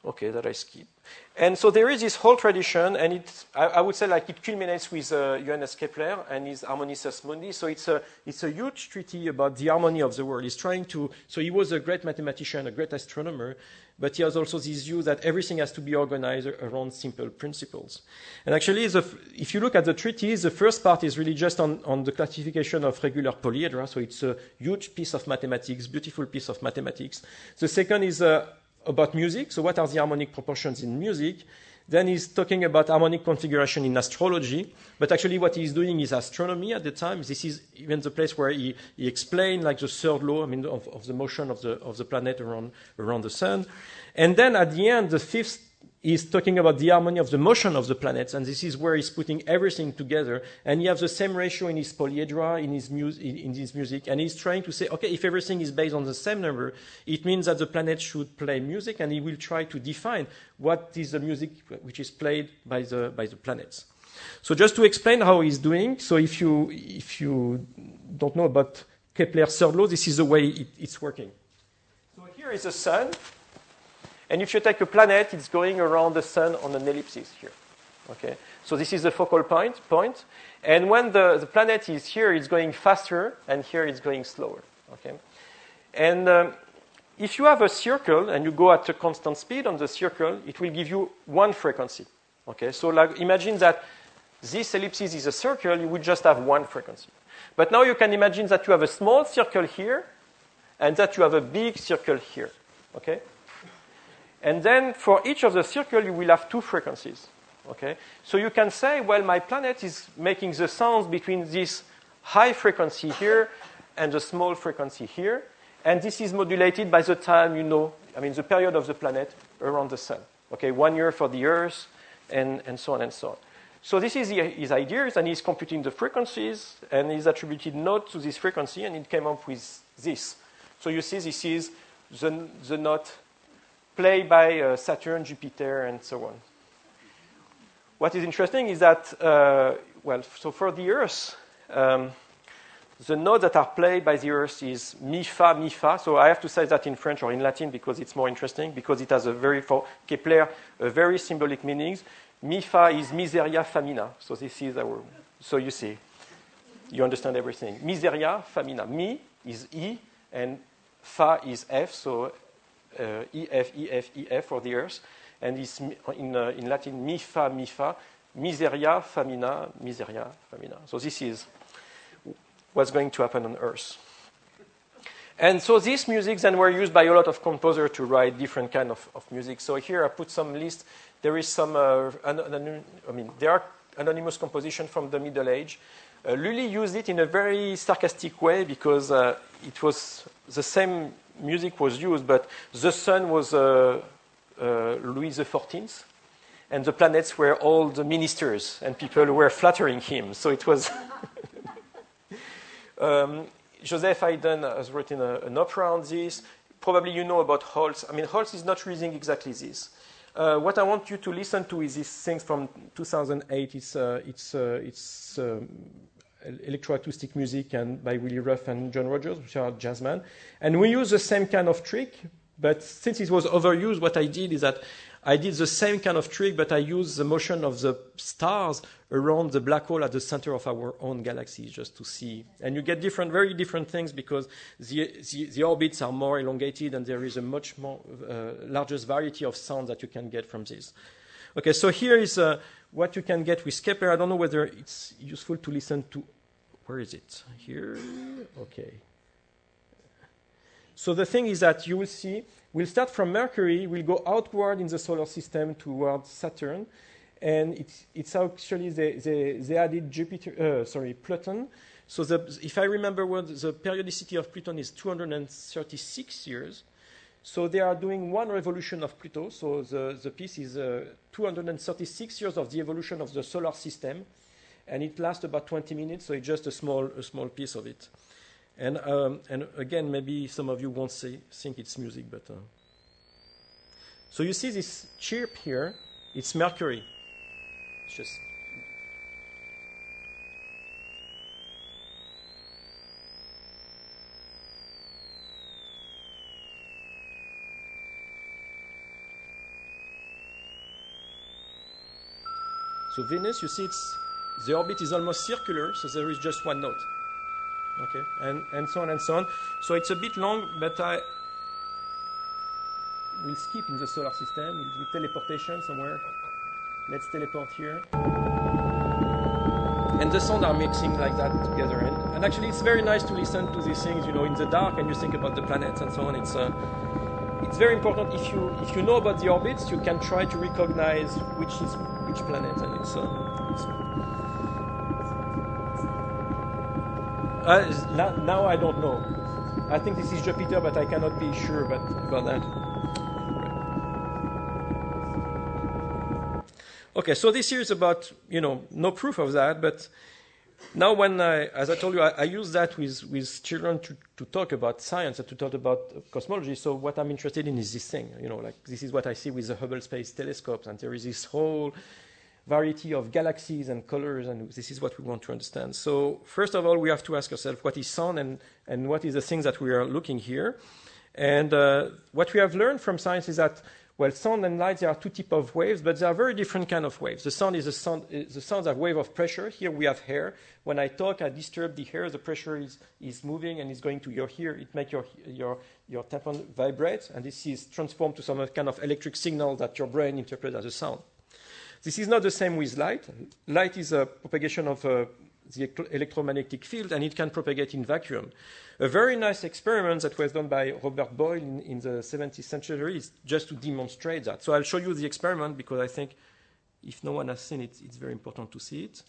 B: Okay, that I skip. And so there is this whole tradition, and it, I, I would say like it culminates with uh, Johannes Kepler and his Harmonices Mundi. So it's a, it's a huge treatise about the harmony of the world. He's trying to, so he was a great mathematician, a great astronomer, but he has also this view that everything has to be organized around simple principles. And actually, the, if you look at the treatise, the first part is really just on, on the classification of regular polyhedra. So it's a huge piece of mathematics, beautiful piece of mathematics. The second is uh, about music. So what are the harmonic proportions in music? Then he's talking about harmonic configuration in astrology. But actually what he's doing is astronomy at the time. This is even the place where he, he explained like the third law, I mean, of, of the motion of the, of the planet around, around the sun. And then at the end, the fifth is talking about the harmony of the motion of the planets, and this is where he's putting everything together. And you have the same ratio in his polyhedra, in his, mu- in, in his music, and he's trying to say, okay, if everything is based on the same number, it means that the planet should play music, and he will try to define what is the music which is played by the, by the planets. So just to explain how he's doing, so if you, if you don't know about Kepler's third law, this is the way it, it's working. So here is the sun. And if you take a planet, it's going around the sun on an ellipsis here. Okay? So this is the focal point. point. And when the, the planet is here, it's going faster, and here it's going slower. Okay? And um, if you have a circle, and you go at a constant speed on the circle, it will give you one frequency. Okay? So like, imagine that this ellipsis is a circle, you would just have one frequency. But now you can imagine that you have a small circle here, and that you have a big circle here. Okay? And then for each of the circle, you will have two frequencies. Okay? So you can say, well, my planet is making the sounds between this high frequency here and the small frequency here. And this is modulated by the time, you know, I mean, the period of the planet around the sun. Okay? One year for the Earth, and, and so on and so on. So this is his ideas, and he's computing the frequencies, and he's attributed note to this frequency, and it came up with this. So you see, this is the, the note played by uh, Saturn, Jupiter, and so on. What is interesting is that, uh, well, so for the Earth, um, the notes that are played by the Earth is mi, fa, mi, fa. So I have to say that in French or in Latin because it's more interesting, because it has a very, for Kepler, a very symbolic meanings. Mi, fa is miseria, famina. So this is our, so you see, you understand everything. Miseria, famina. Mi is E, and fa is F, so Uh, E, F, E, F, E, F for the Earth, and it's in, uh, in Latin, mi, fa, mi, fa, miseria, famina, miseria, famina. So this is what's going to happen on Earth. And so these musics then were used by a lot of composers to write different kind of, of music. So here I put some list. There is some, uh, an, an, I mean, there are anonymous compositions from the Middle Age. Uh, Lully used it in a very sarcastic way because uh, it was the same music was used, but the sun was uh, uh, Louis the fourteenth, and the planets were all the ministers, and people were flattering him. So it was... um, Joseph Haydn has written a, an opera on this. Probably you know about Holst. I mean, Holst is not using exactly this. Uh, what I want you to listen to is this thing from two thousand eight. It's, uh, it's, uh, it's um, electroacoustic music and by Willie Ruff and John Rogers, which are jazzmen. And we use the same kind of trick, but since it was overused, what I did is that I did the same kind of trick, but I used the motion of the stars around the black hole at the center of our own galaxy, just to see. And you get different, very different things because the, the, the orbits are more elongated and there is a much more uh, largest variety of sound that you can get from this. Okay, so here is uh, what you can get with Kepler. I don't know whether it's useful to listen to. Where is it? Here? Okay. So the thing is that you will see, we'll start from Mercury, we'll go outward in the solar system towards Saturn, and it's, it's actually they, they, they added Jupiter, uh, sorry, Pluton. So the, if I remember well, the periodicity of Pluton is two hundred thirty-six years. So they are doing one revolution of Pluto. So the, the piece is uh, two hundred thirty-six years of the evolution of the solar system, and it lasts about twenty minutes, so it's just a small, a small piece of it. And, um, and again, maybe some of you won't say, think it's music, but... Uh. So you see this chirp here, it's Mercury. It's just... So Venus, you see, it's, the orbit is almost circular, so there is just one node. Okay, and, and so on and so on. So it's a bit long, but I will skip in the solar system. We'll do teleportation somewhere. Let's teleport here. And the sound are mixing like that together. And, and actually, it's very nice to listen to these things, you know, in the dark, and you think about the planets and so on. It's uh, it's very important. If you if you know about the orbits, you can try to recognize which is which planet, and it's. Uh, it's uh, now, now I don't know. I think this is Jupiter, but I cannot be sure about, about that. Okay, so this here is about, you know, no proof of that, but now when I, as I told you, I, I use that with, with children to, to talk about science and to talk about cosmology. So what I'm interested in is this thing, you know, like this is what I see with the Hubble Space Telescope, and there is this whole variety of galaxies and colors, and this is what we want to understand. So first of all, we have to ask ourselves, what is sound, and, and what is the things that we are looking here? And uh, what we have learned from science is that, well, sound and light, there are two types of waves, but they are very different kind of waves. The sound is a sound, the sound is a wave of pressure. Here we have hair. When I talk, I disturb the hair. The pressure is, is moving and is going to your ear. It makes your, your, your tympan vibrate, and this is transformed to some kind of electric signal that your brain interprets as a sound. This is not the same with light. Light is a propagation of uh, the electromagnetic field, and it can propagate in vacuum. A very nice experiment that was done by Robert Boyle in, in the seventeenth century is just to demonstrate that. So I'll show you the experiment because I think if no one has seen it, it's very important to see it.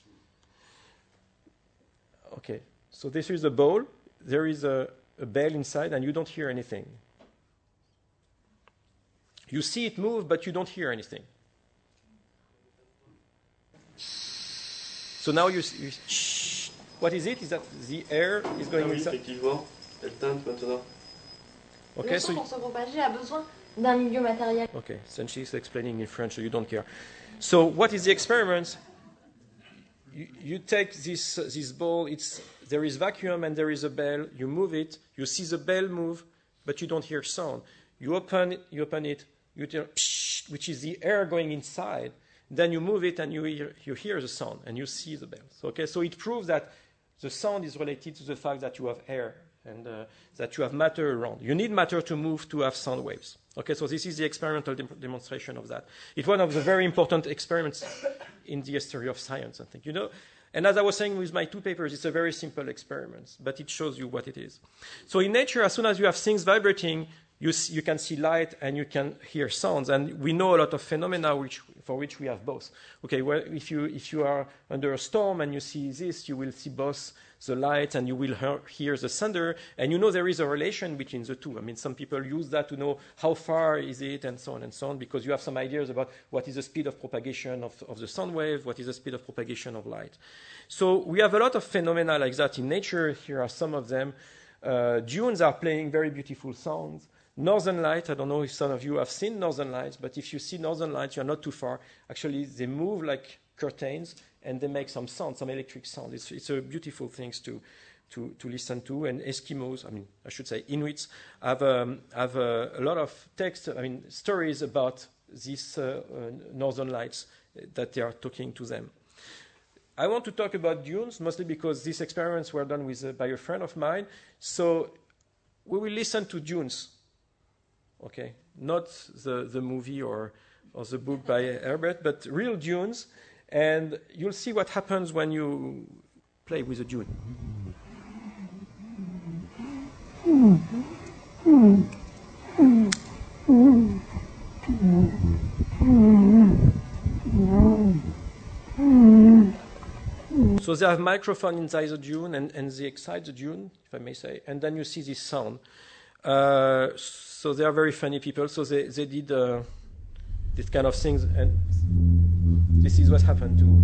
B: Okay, so this is a ball. There is a, a bell inside, and you don't hear anything. You see it move, but you don't hear anything. So now you, you shh. What is it? Is that the air is going
D: oui,
B: inside?
D: Effectivement, elle teinte maintenant.
B: Okay,
E: Le
B: so
E: son
B: you,
E: pour se propager a besoin d'un milieu matériel.
B: okay, since she's explaining in French, so you don't care. So what is the experiment? You, you take this uh, this ball. It's there is vacuum and there is a bell. You move it. You see the bell move, but you don't hear sound. You open it. You open it. You hear psh, which is the air going inside. Then you move it and you hear, you hear the sound and you see the bells. Okay, so it proves that the sound is related to the fact that you have air and uh, that you have matter around. You need matter to move to have sound waves. Okay, so this is the experimental de- demonstration of that. It's one of the very important experiments in the history of science, I think. You know, and as I was saying with my two papers, it's a very simple experiment, but it shows you what it is. So in nature, as soon as you have things vibrating, You, you can see light and you can hear sounds, and we know a lot of phenomena which, for which we have both. Okay, well, if you if you are under a storm and you see this, you will see both the light and you will hear, hear the thunder, and you know there is a relation between the two. I mean, some people use that to know how far is it and so on and so on, because you have some ideas about what is the speed of propagation of, of the sound wave, what is the speed of propagation of light. So we have a lot of phenomena like that in nature. Here are some of them. Uh, dunes are playing very beautiful sounds. Northern Lights, I don't know if some of you have seen Northern Lights, but if you see Northern Lights, you're not too far. Actually, they move like curtains, and they make some sound, some electric sound. It's, it's a beautiful thing to, to, to listen to. And Eskimos, I mean, I should say Inuits, have, um, have uh, a lot of text, I mean, stories about these uh, uh, Northern Lights that they are talking to them. I want to talk about dunes, mostly because these experiments were done with, uh, by a friend of mine. So we will listen to dunes. Okay, not the, the movie or, or the book by Herbert, but real dunes, and you'll see what happens when you play with a dune. So they have microphone inside the dune, and, and they excite the dune, if I may say, and then you see this sound. Uh, so they are very funny people. So they, they did uh, this kind of things, and this is what happened to.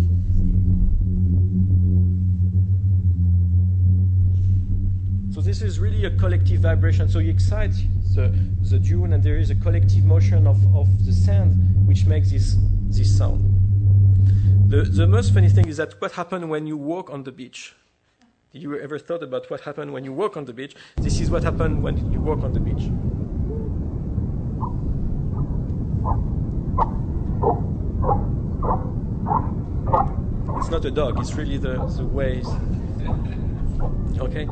B: So this is really a collective vibration. So you excite the, the dune, and there is a collective motion of, of the sand, which makes this, this sound. The, the most funny thing is that what happened when you walk on the beach. Did you ever thought about what happened when you walk on the beach? This is what happened when you walk on the beach. not a dog. It's really the, the waves. Okay.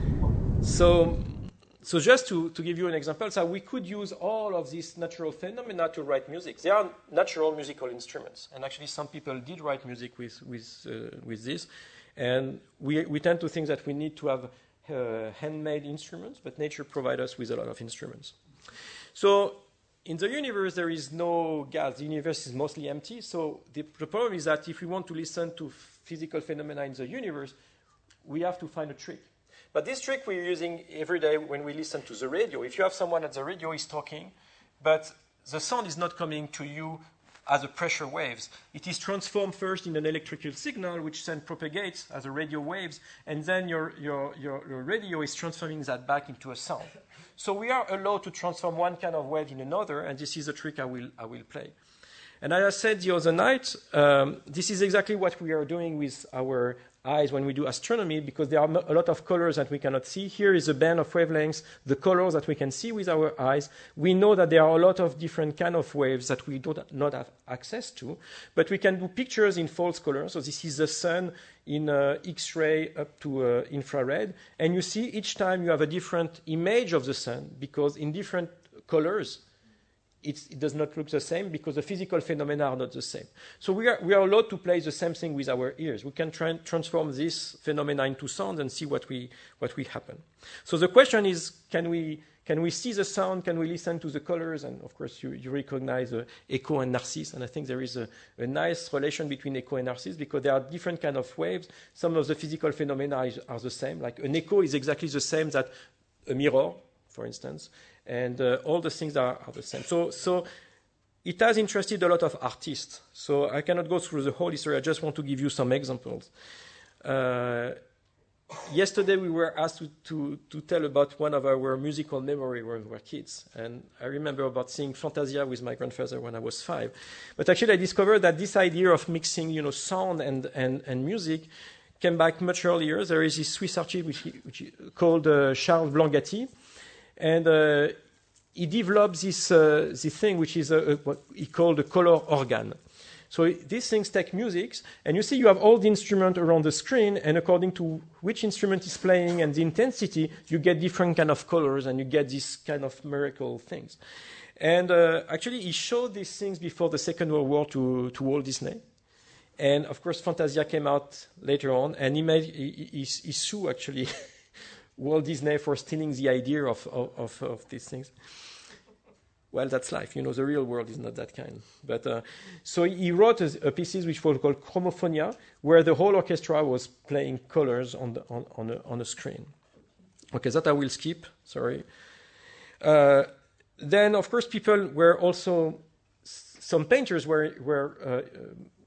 B: So, so just to, to give you an example, so we could use all of these natural phenomena to write music. They are natural musical instruments, and actually some people did write music with with uh, with this. And we we tend to think that we need to have uh, handmade instruments, but nature provides us with a lot of instruments. So in the universe, there is no gas. The universe is mostly empty. So the, the problem is that if we want to listen to physical phenomena in the universe, we have to find a trick. But this trick we're using every day when we listen to the radio. If you have someone at the radio is talking, but the sound is not coming to you as a pressure waves. It is transformed first in an electrical signal, which then propagates as a radio waves, and then your, your, your, your radio is transforming that back into a sound. So we are allowed to transform one kind of wave in another, and this is a trick I will, I will play. And as I said the other night, um, this is exactly what we are doing with our eyes when we do astronomy, because there are a lot of colors that we cannot see. Here is a band of wavelengths, the colors that we can see with our eyes. We know that there are a lot of different kind of waves that we do not have access to, but we can do pictures in false colors. So this is the sun in uh, X-ray up to uh, infrared, and you see each time you have a different image of the sun, because in different colors, It's, it does not look the same because the physical phenomena are not the same. So we are, we are allowed to play the same thing with our ears. We can tra- transform this phenomena into sound and see what we, what we happen. So the question is, can we, can we see the sound? Can we listen to the colors? And of course, you, you recognize uh, echo and narcisse. And I think there is a, a nice relation between echo and narcisse because there are different kind of waves. Some of the physical phenomena is, are the same. Like an echo is exactly the same that a mirror, for instance. And uh, all the things are, are the same. So, so it has interested a lot of artists. So I cannot go through the whole history. I just want to give you some examples. Uh, yesterday we were asked to, to, to tell about one of our musical memory when we were kids. And I remember about seeing Fantasia with my grandfather when I was five. But actually I discovered that this idea of mixing, you know, sound and, and, and music came back much earlier. There is this Swiss artist which, which called uh, Charles Blangati. And uh, he developed this, uh, this thing which is a, a, what he called a color organ. So these things take music, and you see you have all the instruments around the screen, and according to which instrument is playing and the intensity, you get different kind of colors, and you get these kind of miracle things. And uh, actually, he showed these things before the Second World War to, to Walt Disney. And of course, Fantasia came out later on, and he, made, he, he, he sued actually Walt Disney for stealing the idea of, of, of, of these things. Well, that's life. You know, the real world is not that kind. But uh, so he wrote a, a pieces which was called Chromophonia, where the whole orchestra was playing colors on the, on, on, a, on a screen. Okay, that I will skip. Sorry. Uh, then, of course, people were also some painters were were. Uh,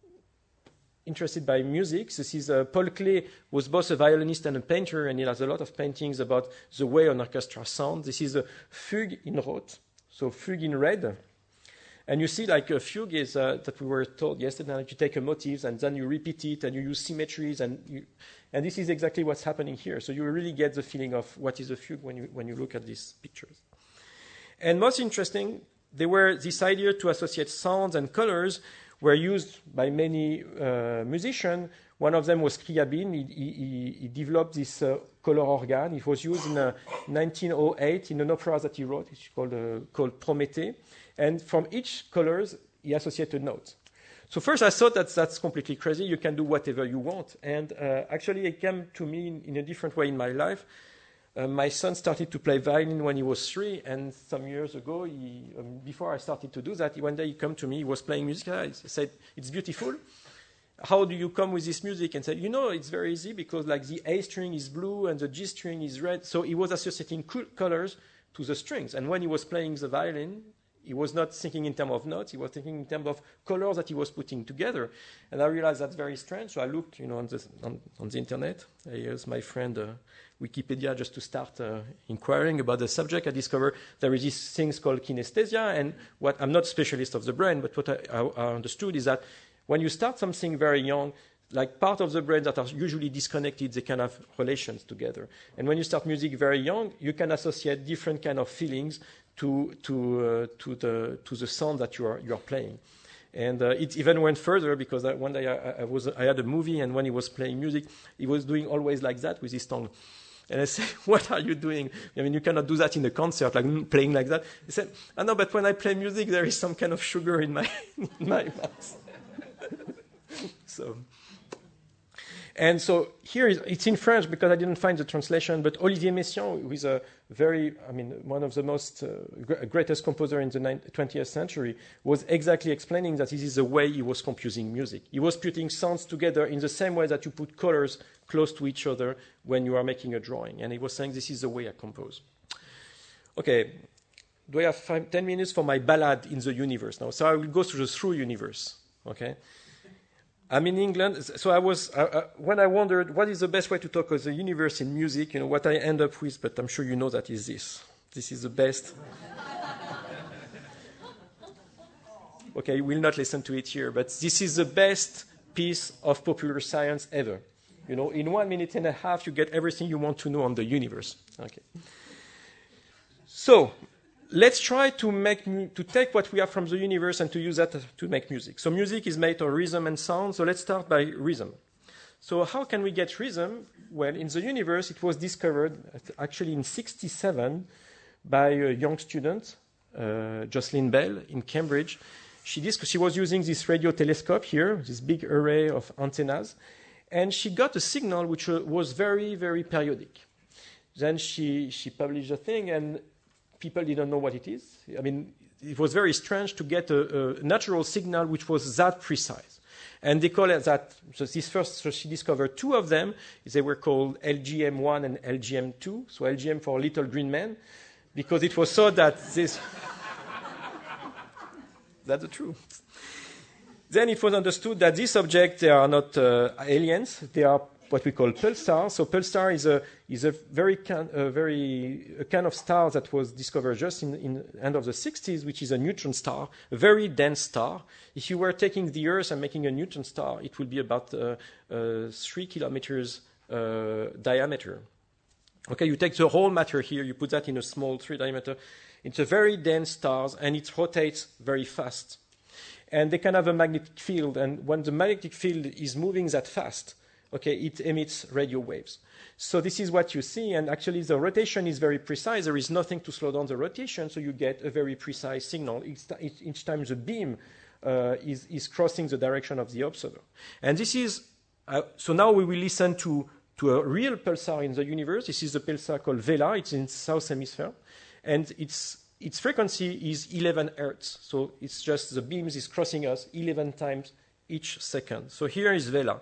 B: interested by music. This is uh, Paul Klee was both a violinist and a painter, and he has a lot of paintings about the way an orchestra sounds. This is a fugue in rot, so fugue in red. And you see, like a fugue is uh, that we were told yesterday, that you take a motif and then you repeat it and you use symmetries, and you, and this is exactly what's happening here. So you really get the feeling of what is a fugue when you when you look at these pictures. And most interesting, there were this idea to associate sounds and colors were used by many uh, musicians. One of them was Scriabin. He, he, he developed this uh, color organ. It was used in uh, nineteen oh eight in an opera that he wrote. It's called, uh, called Prométhée. And from each colors, he associated notes. So first I thought that that's completely crazy. You can do whatever you want. And uh, actually it came to me in, in a different way in my life. Uh, my son started to play violin when he was three, and some years ago, he, um, before I started to do that, one day he came to me, he was playing music, I said, it's beautiful. How do you come with this music? And said, you know, it's very easy because like the A string is blue and the G string is red. So he was associating co- colors to the strings. And when he was playing the violin, he was not thinking in terms of notes, he was thinking in terms of colors that he was putting together. And I realized that's very strange. So I looked, you know, on the, on, on the internet. I used my friend uh, Wikipedia just to start uh, inquiring about the subject. I discovered there is these things called kinesthesia. And what I'm not a specialist of the brain, but what I, I, I understood is that when you start something very young, like part of the brain that are usually disconnected, they can have relations together. And when you start music very young, you can associate different kind of feelings to to uh, to the to the sound that you are you are playing. And uh, it even went further because I, one day I, I, was, I had a movie, and when he was playing music, he was doing always like that with his tongue. And I said, what are you doing? I mean, you cannot do that in a concert, like playing like that. He said, I know, but when I play music, there is some kind of sugar in my, in my mouth. So, and so here is, it's in French because I didn't find the translation, but Olivier Messiaen, who is a very, I mean, one of the most uh, gr- greatest composer in the twentieth century, was exactly explaining that this is the way he was composing music. He was putting sounds together in the same way that you put colors close to each other when you are making a drawing. And he was saying, this is the way I compose. Okay, do I have five, ten minutes for my ballad in the universe now? So I will go through the through universe, okay? I'm in England, so I was, uh, uh, when I wondered what is the best way to talk of the universe in music, you know, what I end up with, but I'm sure you know that is this. This is the best. Okay, you will not listen to it here, but this is the best piece of popular science ever. You know, in one minute and a half, you get everything you want to know on the universe. Okay. So, let's try to make to take what we have from the universe and to use that to make music. So music is made of rhythm and sound. So let's start by rhythm. So how can we get rhythm? Well, in the universe, it was discovered actually in sixty-seven by a young student, uh, Jocelyn Bell, in Cambridge. She, dis- she was using this radio telescope here, this big array of antennas, and she got a signal which uh, was very, very periodic. Then she, she published a thing, and people didn't know what it is. I mean, it was very strange to get a, a natural signal which was that precise. And they call it that, so this first, so she discovered two of them. They were called L G M one and L G M two. So L G M for Little Green Man, because it was thought that this, that's the truth. Then it was understood that these objects, they are not uh, aliens, they are what we call pulsars. So pulsar is a is a very can, a very a kind of star that was discovered just in in the end of the sixties, which is a neutron star, a very dense star. If you were taking the Earth and making a neutron star, it would be about uh, uh, three kilometers uh, diameter. Okay, you take the whole matter here, you put that in a small three diameter. It's a very dense star, and it rotates very fast. And they can have a magnetic field, and when the magnetic field is moving that fast, okay, it emits radio waves. So this is what you see, and actually the rotation is very precise. There is nothing to slow down the rotation, so you get a very precise signal each, each time the beam uh, is, is crossing the direction of the observer. And this is, uh, so now we will listen to, to a real pulsar in the universe. This is a pulsar called Vela. It's in the South Hemisphere, and its its frequency is eleven hertz. So it's just the beams is crossing us eleven times each second. So here is Vela.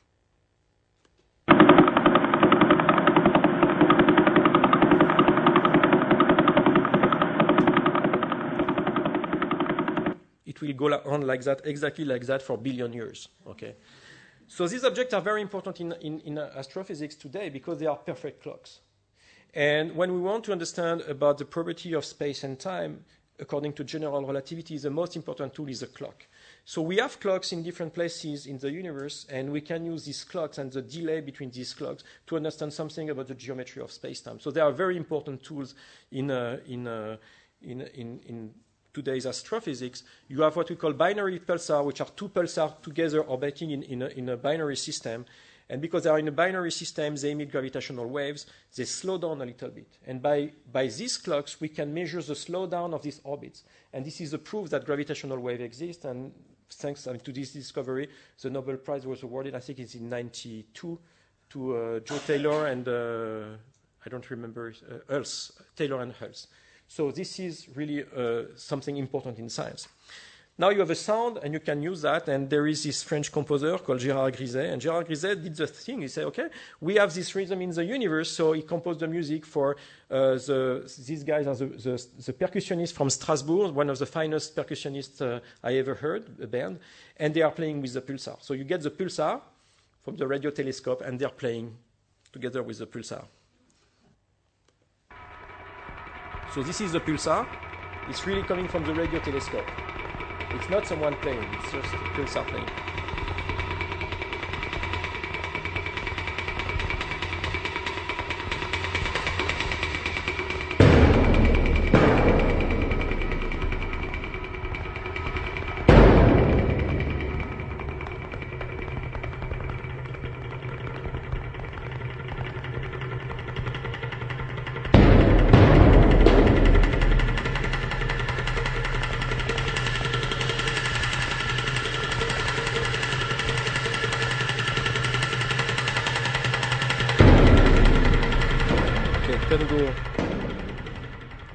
B: It will go on like that, exactly like that for a billion years. Okay. So these objects are very important in, in, in astrophysics today because they are perfect clocks. And when we want to understand about the property of space and time, according to general relativity, the most important tool is a clock. So we have clocks in different places in the universe, and we can use these clocks and the delay between these clocks to understand something about the geometry of space-time. So they are very important tools in, uh, in, uh, in, in, in today's astrophysics. You have what we call binary pulsar, which are two pulsars together orbiting in, in, a, in a binary system. And because they are in a binary system, they emit gravitational waves. They slow down a little bit. And by, by these clocks, we can measure the slowdown of these orbits. And this is a proof that gravitational waves exist. And thanks I mean, to this discovery, the Nobel Prize was awarded, I think it's in ninety-two, to uh, Joe Taylor and, uh, I don't remember, uh, Hulse, Taylor and Hulse. So this is really uh, something important in science. Now you have a sound, and you can use that, and there is this French composer called Gérard Griset, and Gérard Griset did the thing. He said, okay, we have this rhythm in the universe, so he composed the music for uh, the, these guys are the, the, the percussionists from Strasbourg, one of the finest percussionists uh, I ever heard, a band, and they are playing with the pulsar. So you get the pulsar from the radio telescope, and they're playing together with the pulsar. So this is the pulsar. It's really coming from the radio telescope. It's not someone playing, it's just the pulsar playing.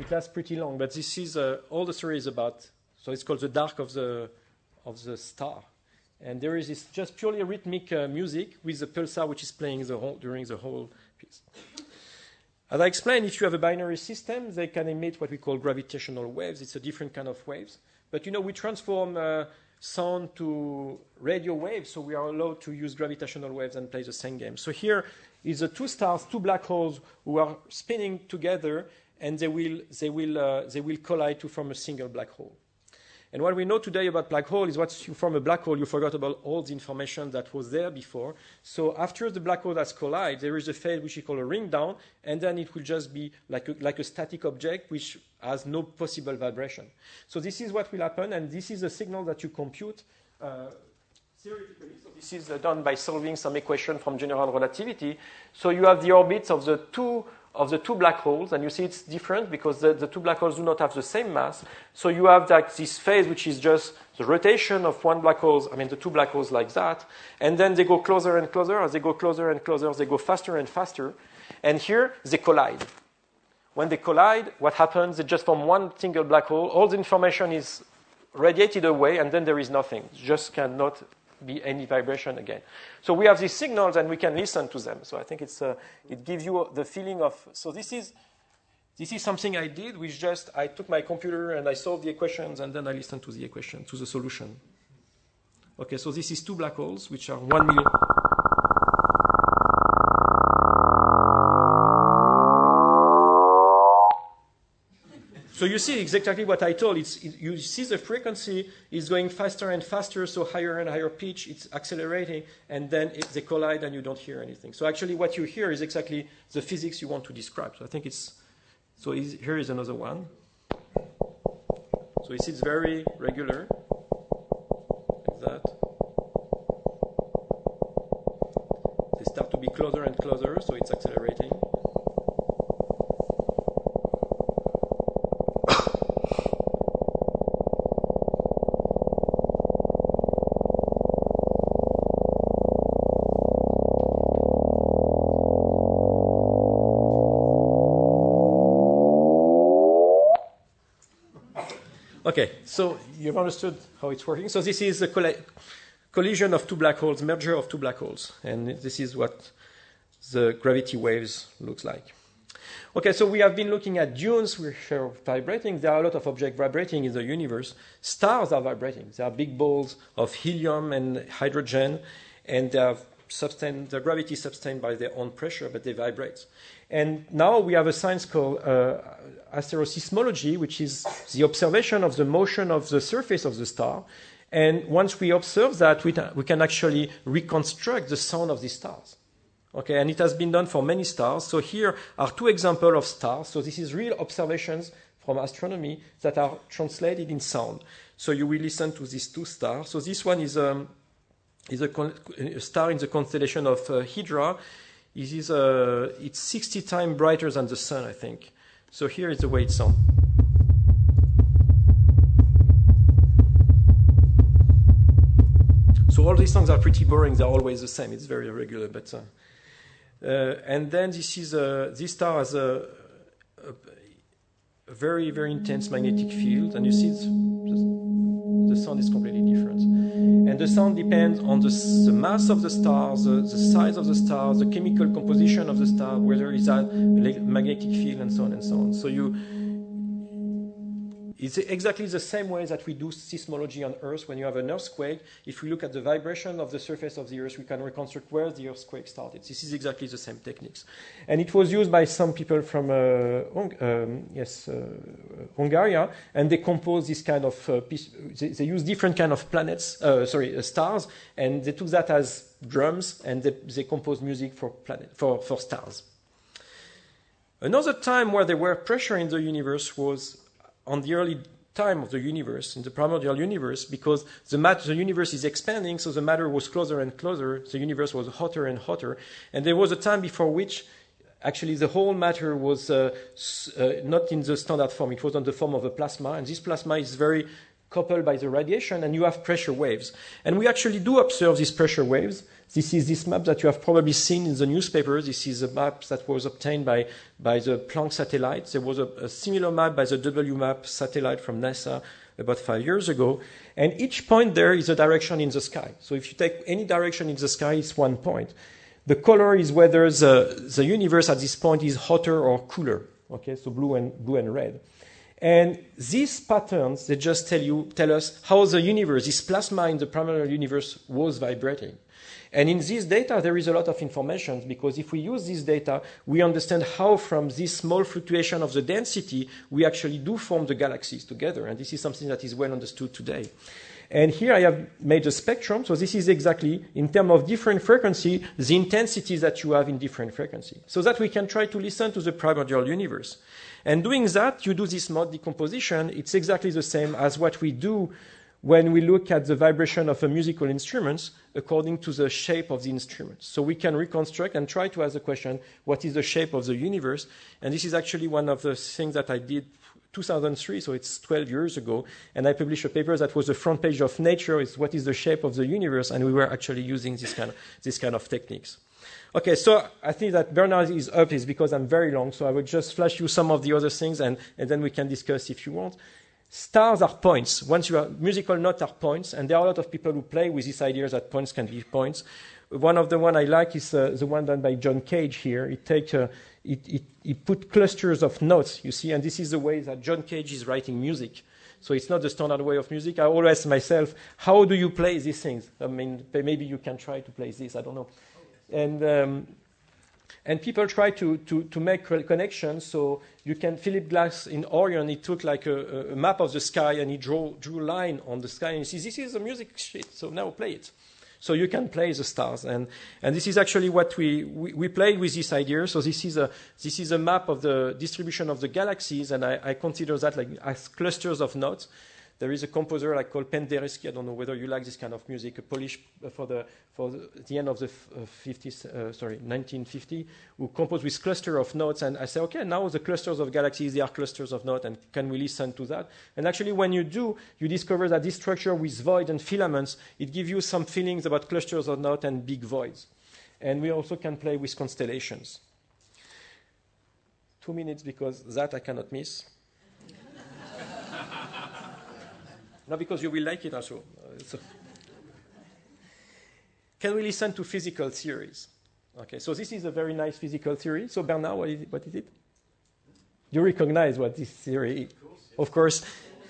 B: it lasts pretty long. But this is uh, all the story is about. So it's called the dark of the of the star, and there is this just purely rhythmic uh, music with the pulsar which is playing the whole, during the whole piece. As I explained, if you have a binary system, they can emit what we call gravitational waves. It's a different kind of waves. But, you know, we transform uh, sound to radio waves, so we are allowed to use gravitational waves and play the same game. So here is the two stars, two black holes who are spinning together, and they will, they will, uh, they will collide to form a single black hole. And what we know today about black hole is once you form a black hole, you forgot about all the information that was there before. So after the black hole has collided, there is a phase which we call a ring down, and then it will just be like a, like a static object which has no possible vibration. So this is what will happen, and this is a signal that you compute uh, theoretically. So this is uh, done by solving some equation from general relativity. So you have the orbits of the two of the two black holes, and you see it's different because the, the two black holes do not have the same mass. So you have like this phase which is just the rotation of one black hole, I mean the two black holes like that, and then they go closer and closer. As they go closer and closer, they go faster and faster, and here they collide. When they collide, what happens? They just form one single black hole. All the information is radiated away, and then there is nothing. It just cannot be any vibration again. So we have these signals and we can listen to them. So I think it's uh, it gives you the feeling of, so this is this is something I did, which just, I took my computer and I solved the equations and then I listened to the equation, to the solution. Okay, so this is two black holes, which are one million. So you see exactly what I told. It's, it, you see the frequency is going faster and faster, so higher and higher pitch. It's accelerating, and then it, they collide, and you don't hear anything. So actually, what you hear is exactly the physics you want to describe. So I think it's. So is, here is another one. So you see it's very regular, like that. They start to be closer and closer, so it's accelerating. Okay, so you've understood how it's working. So this is a coll collision of two black holes, merger of two black holes. And this is what the gravity waves looks like. Okay, so we have been looking at dunes which are vibrating. There are a lot of objects vibrating in the universe. Stars are vibrating. They are big balls of helium and hydrogen, and they are sustained, the gravity is sustained by their own pressure, but they vibrate. And now we have a science called uh, asteroseismology, which is the observation of the motion of the surface of the star. And once we observe that, we, we can actually reconstruct the sound of these stars. Okay, and it has been done for many stars. So here are two examples of stars. So this is real observations from astronomy that are translated in sound. So you will listen to these two stars. So this one is, um, is a, a star in the constellation of uh, Hydra. It is, uh, it's sixty times brighter than the sun, I think. So here is the way it sounds. So all these songs are pretty boring. They're always the same. It's very irregular. But, uh, uh, and then this, is, uh, this star has a, a, a very, very intense magnetic field. And you see it's, the sound is completely different. And the sound depends on the, the mass of the stars, the, the size of the stars, the chemical composition of the star, whether it's a magnetic field, and so on and so on. So you, it's exactly the same way that we do seismology on Earth. When you have an earthquake, if we look at the vibration of the surface of the Earth, we can reconstruct where the earthquake started. This is exactly the same techniques. And it was used by some people from uh, um, yes, uh, Hungary, and they compose this kind of, uh, piece, they, they use different kind of planets, uh, sorry, uh, stars, and they took that as drums, and they, they composed music for, planet, for, for stars. Another time where there were pressure in the universe was on the early time of the universe, in the primordial universe, because the, matter, the universe is expanding, so the matter was closer and closer, the universe was hotter and hotter, and there was a time before which actually the whole matter was uh, uh, not in the standard form, it was on the form of a plasma, and this plasma is very coupled by the radiation, and you have pressure waves. And we actually do observe these pressure waves. This is this map that you have probably seen in the newspapers. This is a map that was obtained by, by the Planck satellite. There was a, a similar map by the W MAP satellite from NASA about five years ago. And each point there is a direction in the sky. So if you take any direction in the sky, it's one point. The color is whether the, the universe at this point is hotter or cooler. Okay, so blue and, blue and red. And these patterns, they just tell you, tell us how the universe, this plasma in the primordial universe, was vibrating. And in this data, there is a lot of information, because if we use this data, we understand how from this small fluctuation of the density, we actually do form the galaxies together. And this is something that is well understood today. And here I have made a spectrum. So this is exactly, in terms of different frequency, the intensities that you have in different frequency, so that we can try to listen to the primordial universe. And doing that, you do this mode decomposition. It's exactly the same as what we do when we look at the vibration of a musical instrument according to the shape of the instrument. So we can reconstruct and try to ask the question, what is the shape of the universe? And this is actually one of the things that I did two thousand three, so it's twelve years ago, and I published a paper that was the front page of Nature, is what is the shape of the universe, and we were actually using this kind of, this kind of techniques. Okay, so I think that Bernard is up is because I'm very long, so I will just flash you some of the other things, and, and then we can discuss if you want. Stars are points. Once you are musical notes are points, and there are a lot of people who play with this idea that points can be points. One of the one I like is uh, the one done by John Cage here. It take uh, it, it, it put clusters of notes, you see, and this is the way that John Cage is writing music. So it's not the standard way of music. I always ask myself, how do you play these things? I mean, maybe you can try to play this. I don't know. And um, and people try to, to, to make connections. So you can, Philip Glass in Orion, he took like a, a map of the sky and he drew, drew a line on the sky and he says, this is a music sheet, so now play it. So you can play the stars. And, and this is actually what we, we, we played with this idea. So this is, a, this is a map of the distribution of the galaxies, and I, I consider that like as clusters of notes. There is a composer like called Penderecki. I don't know whether you like this kind of music. A Polish uh, for the for the, the end of the f- uh, fifties, uh, sorry, nineteen fifty, who composed with cluster of notes. And I say, okay, now the clusters of galaxies, they are clusters of notes, and can we listen to that? And actually, when you do, you discover that this structure with void and filaments, it gives you some feelings about clusters of notes and big voids. And we also can play with constellations. Two minutes, because that I cannot miss. No, because you will like it also. Uh, so. Can we listen to physical theories? Okay, so this is a very nice physical theory. So Bernard, what is it? What is it? You recognize what this theory is? Of course.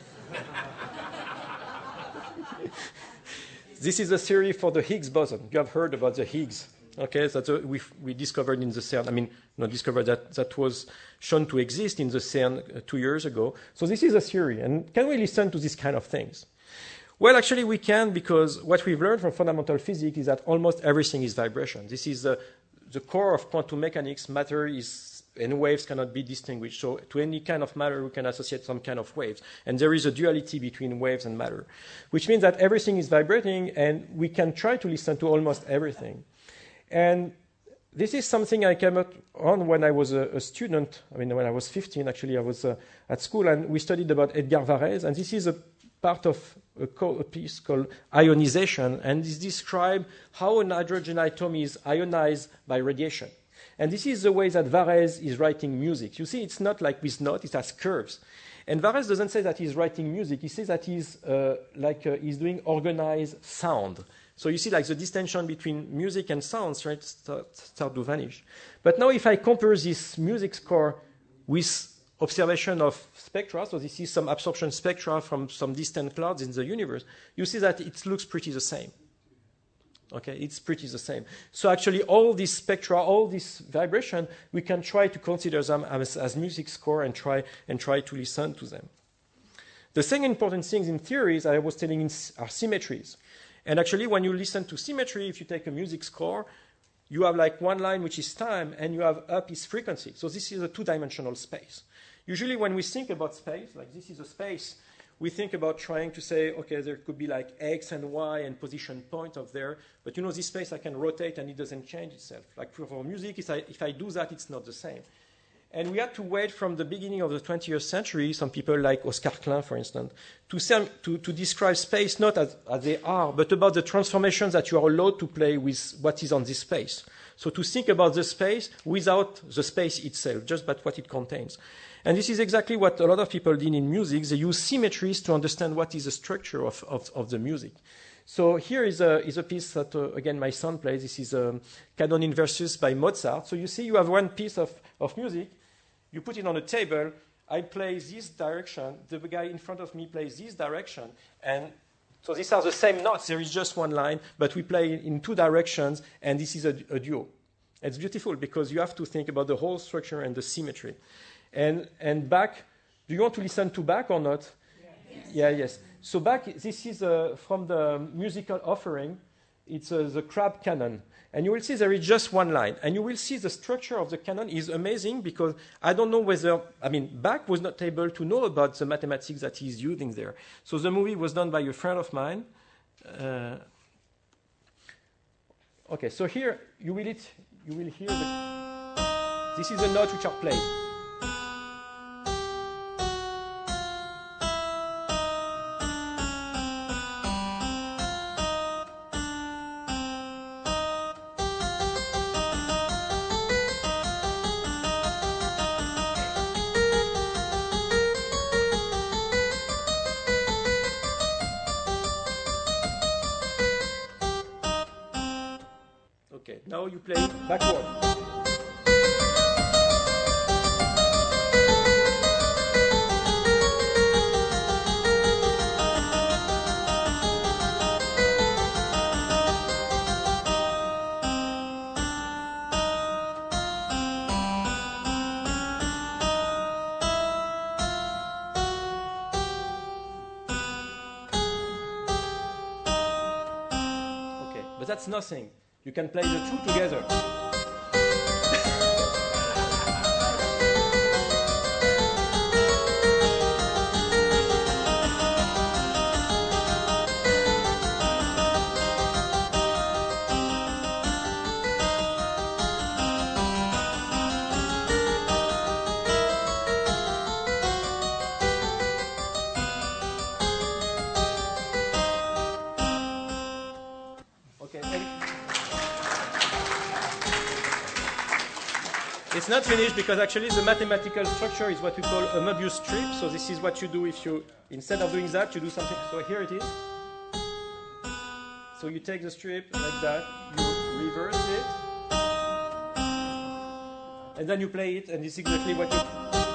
B: This is a theory for the Higgs boson. You have heard about the Higgs. Okay, that uh, we we discovered in the CERN. I mean, not discovered, that that was shown to exist in the CERN uh, two years ago. So this is a theory. And can we listen to these kind of things? Well, actually, we can, because what we've learned from fundamental physics is that almost everything is vibration. This is uh, the core of quantum mechanics. Matter is, and waves cannot be distinguished. So to any kind of matter, we can associate some kind of waves. And there is a duality between waves and matter, which means that everything is vibrating, and we can try to listen to almost everything. And this is something I came up on when I was a, a student. I mean, when I was fifteen, actually, I was uh, at school, and we studied about Edgar Varèse. And this is a part of a, co- a piece called ionization, and this describes how a hydrogen atom is ionized by radiation. And this is the way that Varèse is writing music. You see, it's not like with notes, it has curves. And Varèse doesn't say that he's writing music. He says that he's, uh, like, uh, he's doing organized sound. So you see, like, the distinction between music and sounds, right, start, start to vanish. But now if I compare this music score with observation of spectra, so this is some absorption spectra from some distant clouds in the universe, you see that it looks pretty the same. Okay, it's pretty the same. So actually all these spectra, all this vibration, we can try to consider them as, as music score and try, and try to listen to them. The second important thing in theories, I was telling, are symmetries. And actually, when you listen to symmetry, if you take a music score, you have like one line which is time, and you have up is frequency. So this is a two-dimensional space. Usually when we think about space, like this is a space, we think about trying to say, okay, there could be like X and Y and position point of there. But you know, this space I can rotate and it doesn't change itself. Like for, for music, if I, if I do that, it's not the same. And we had to wait from the beginning of the twentieth century, some people like Oscar Klein, for instance, to, say, to, to describe space not as, as they are, but about the transformations that you are allowed to play with what is on this space. So to think about the space without the space itself, just but what it contains. And this is exactly what a lot of people did in music. They use symmetries to understand what is the structure of, of, of the music. So here is a, is a piece that, uh, again, my son plays. This is a Canon Inversus by Mozart. So you see you have one piece of, of music. You put it on a table. I play this direction. The guy in front of me plays this direction. And so these are the same notes. There is just one line, but we play in two directions, and this is a, a duo. It's beautiful because you have to think about the whole structure and the symmetry. And, and Bach, do you want to listen to Bach or not? Yes. Yeah, yes. So Bach, this is uh, from the musical offering. It's uh, the Crab Canon. And you will see there is just one line. And you will see the structure of the canon is amazing because I don't know whether, I mean, Bach was not able to know about the mathematics that he's using there. So the movie was done by a friend of mine. Uh, okay, so here you will, it, you will hear the, this is the notes which are played. Okay, now you play backward. Okay, but that's nothing. You can play the two together. Okay. It's not finished because actually the mathematical structure is what we call a Möbius strip. So this is what you do if you, instead of doing that, you do something. So here it is. So you take the strip like that, you reverse it, and then you play it, and it's exactly what you...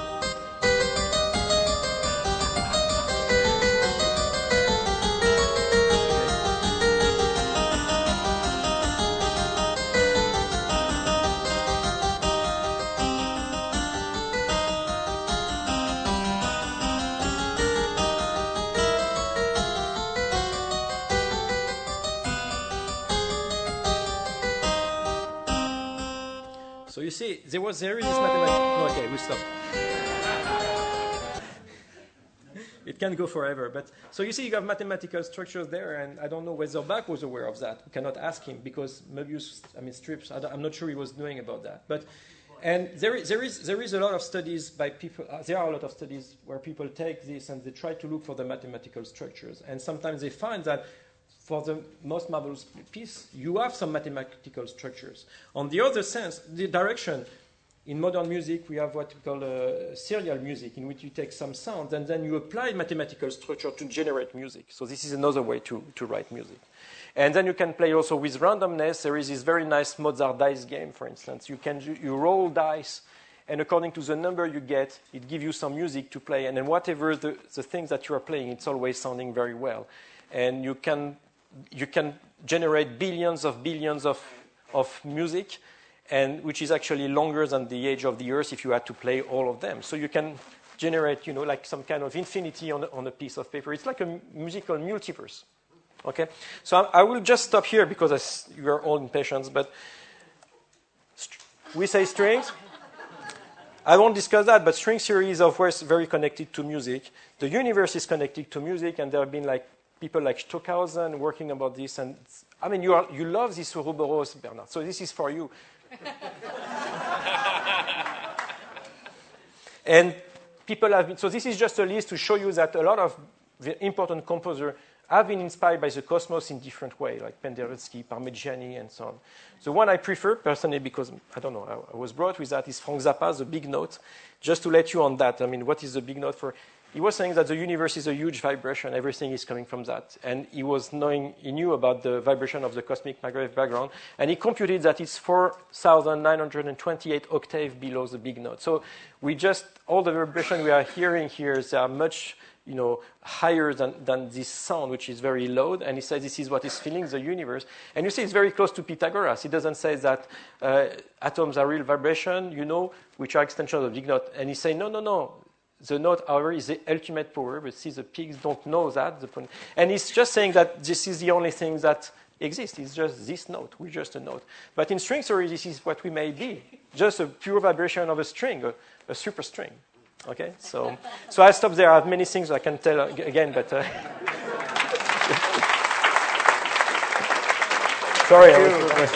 B: So you see, there was there is this mathematics. No, okay, we stop. It can go forever, but so you see, you have mathematical structures there, and I don't know whether Bach was aware of that. We cannot ask him because Möbius, I mean, strips. I I'm not sure he was knowing about that. But and there is there is there is a lot of studies by people. Uh, there are a lot of studies where people take this and they try to look for the mathematical structures, and sometimes they find that. For the most marvelous piece, you have some mathematical structures. On the other sense, the direction, in modern music, we have what we call uh, serial music, in which you take some sound and then you apply mathematical structure to generate music. So this is another way to, to write music. And then you can play also with randomness. There is this very nice Mozart dice game, for instance. You can you roll dice, and according to the number you get, it gives you some music to play. And then whatever the, the things that you are playing, it's always sounding very well. And you can... You can generate billions of billions of, of music, and which is actually longer than the age of the Earth if you had to play all of them. So you can generate, you know, like some kind of infinity on, on a piece of paper. It's like a musical multiverse. Okay? So I, I will just stop here because I, you are all impatient, but st- we say strings. I won't discuss that, but string theory is, of course, very connected to music. The universe is connected to music, and there have been like people like Stockhausen working about this, and I mean, you are, you love this Ouroboros, Bernard. So this is for you. And people have been, so this is just a list to show you that a lot of the important composers have been inspired by the cosmos in different ways, like Penderecki, Parmigiani, and so on. The one I prefer, personally, because, I don't know, I, I was brought with that, is Frank Zappa, the big note. Just to let you on that, I mean, what is the big note for? He was saying that the universe is a huge vibration, everything is coming from that. And he was knowing, he knew about the vibration of the cosmic microwave background, and he computed that it's four thousand nine hundred twenty-eight octaves below the big note. So we just, all the vibration we are hearing here, they are much, you know, higher than, than this sound, which is very low. And he says this is what is filling the universe. And you see, it's very close to Pythagoras. He doesn't say that uh, atoms are real vibration, you know, which are extensions of the big note. And he says, no, no, no. The note, however, is the ultimate power, but see, the pigs don't know that. And he's just saying that this is the only thing that exists. It's just this note. We're just a note. But in string theory, this is what we may be. Just a pure vibration of a string, a, a super string. Okay? So so I stop there. I have many things I can tell again, but... Uh, sorry. I was,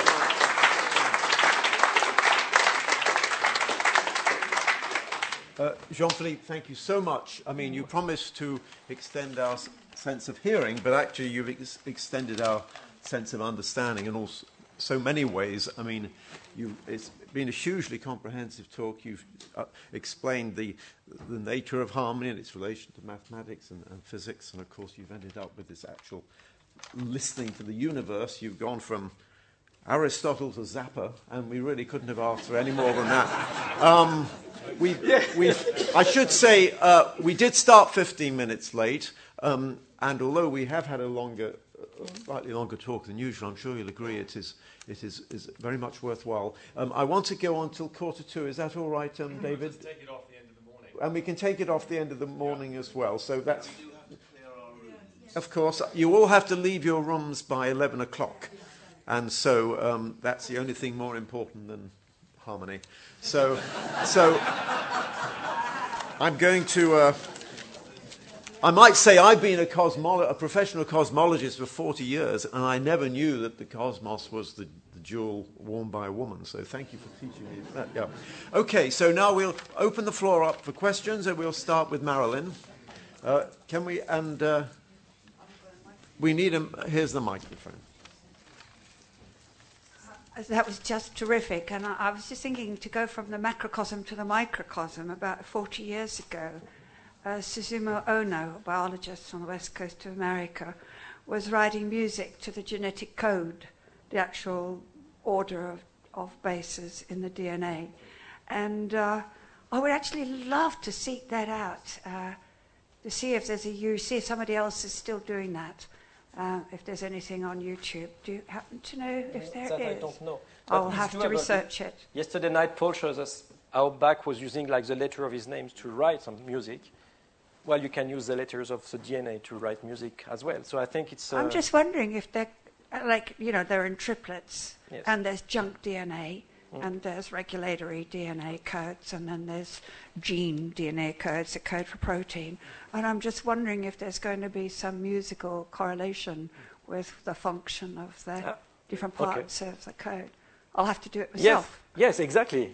A: Uh, Jean-Philippe, thank you so much. I mean, you promised to extend our s- sense of hearing, but actually you've ex- extended our sense of understanding in all s- so many ways. I mean, you, it's been a hugely comprehensive talk. You've uh, explained the, the nature of harmony and its relation to mathematics and, and physics, and of course you've ended up with this actual listening to the universe. You've gone from Aristotle to Zappa, and we really couldn't have asked for any more than that. Um, we, we, I should say uh, we did start fifteen minutes late, um, and although we have had a longer, uh, slightly longer talk than usual, I'm sure you'll agree it is it is, is very much worthwhile. Um, I want to go on till quarter two. Is that all right, um, David?
F: Just take it off the end of the morning.
A: And we can take it off the end of the morning as well. So that's, of course, you all have to leave your rooms by eleven o'clock. And so um, that's the only thing more important than harmony. So, so I'm going to. Uh, I might say I've been a, cosmolo- a professional cosmologist for forty years, and I never knew that the cosmos was the, the jewel worn by a woman. So thank you for teaching me that. Yeah. Okay. So now we'll open the floor up for questions, and we'll start with Marilyn. Uh, can we? And uh, we need a. Here's the microphone.
G: That was just terrific, and I, I was just thinking to go from the macrocosm to the microcosm. About forty years ago, uh, Suzumu Ono, a biologist on the west coast of America, was writing music to the genetic code, the actual order of, of bases in the D N A. And uh, I would actually love to seek that out, uh, to see if there's a you see if somebody else is still doing that. Uh, if there's anything on YouTube. Do you happen to know if there
B: that
G: is?
B: I don't know.
G: I'll
B: But
G: have
B: it's
G: to
B: doable.
G: research it.
B: Yesterday night, Paul shows us how Bach was using like the letter of his name to write some music. Well, you can use the letters of the D N A to write music as well. So I think it's... Uh,
G: I'm just wondering if they're, uh, like, you know, they're in triplets,
B: Yes.
G: and there's junk D N A,
B: Mm.
G: and there's regulatory D N A codes, and then there's gene D N A codes that code for protein. And I'm just wondering if there's going to be some musical correlation with the function of the
B: Ah,
G: different
B: okay.
G: parts of the code. I'll have to do it
B: yes,
G: myself.
B: yes, exactly.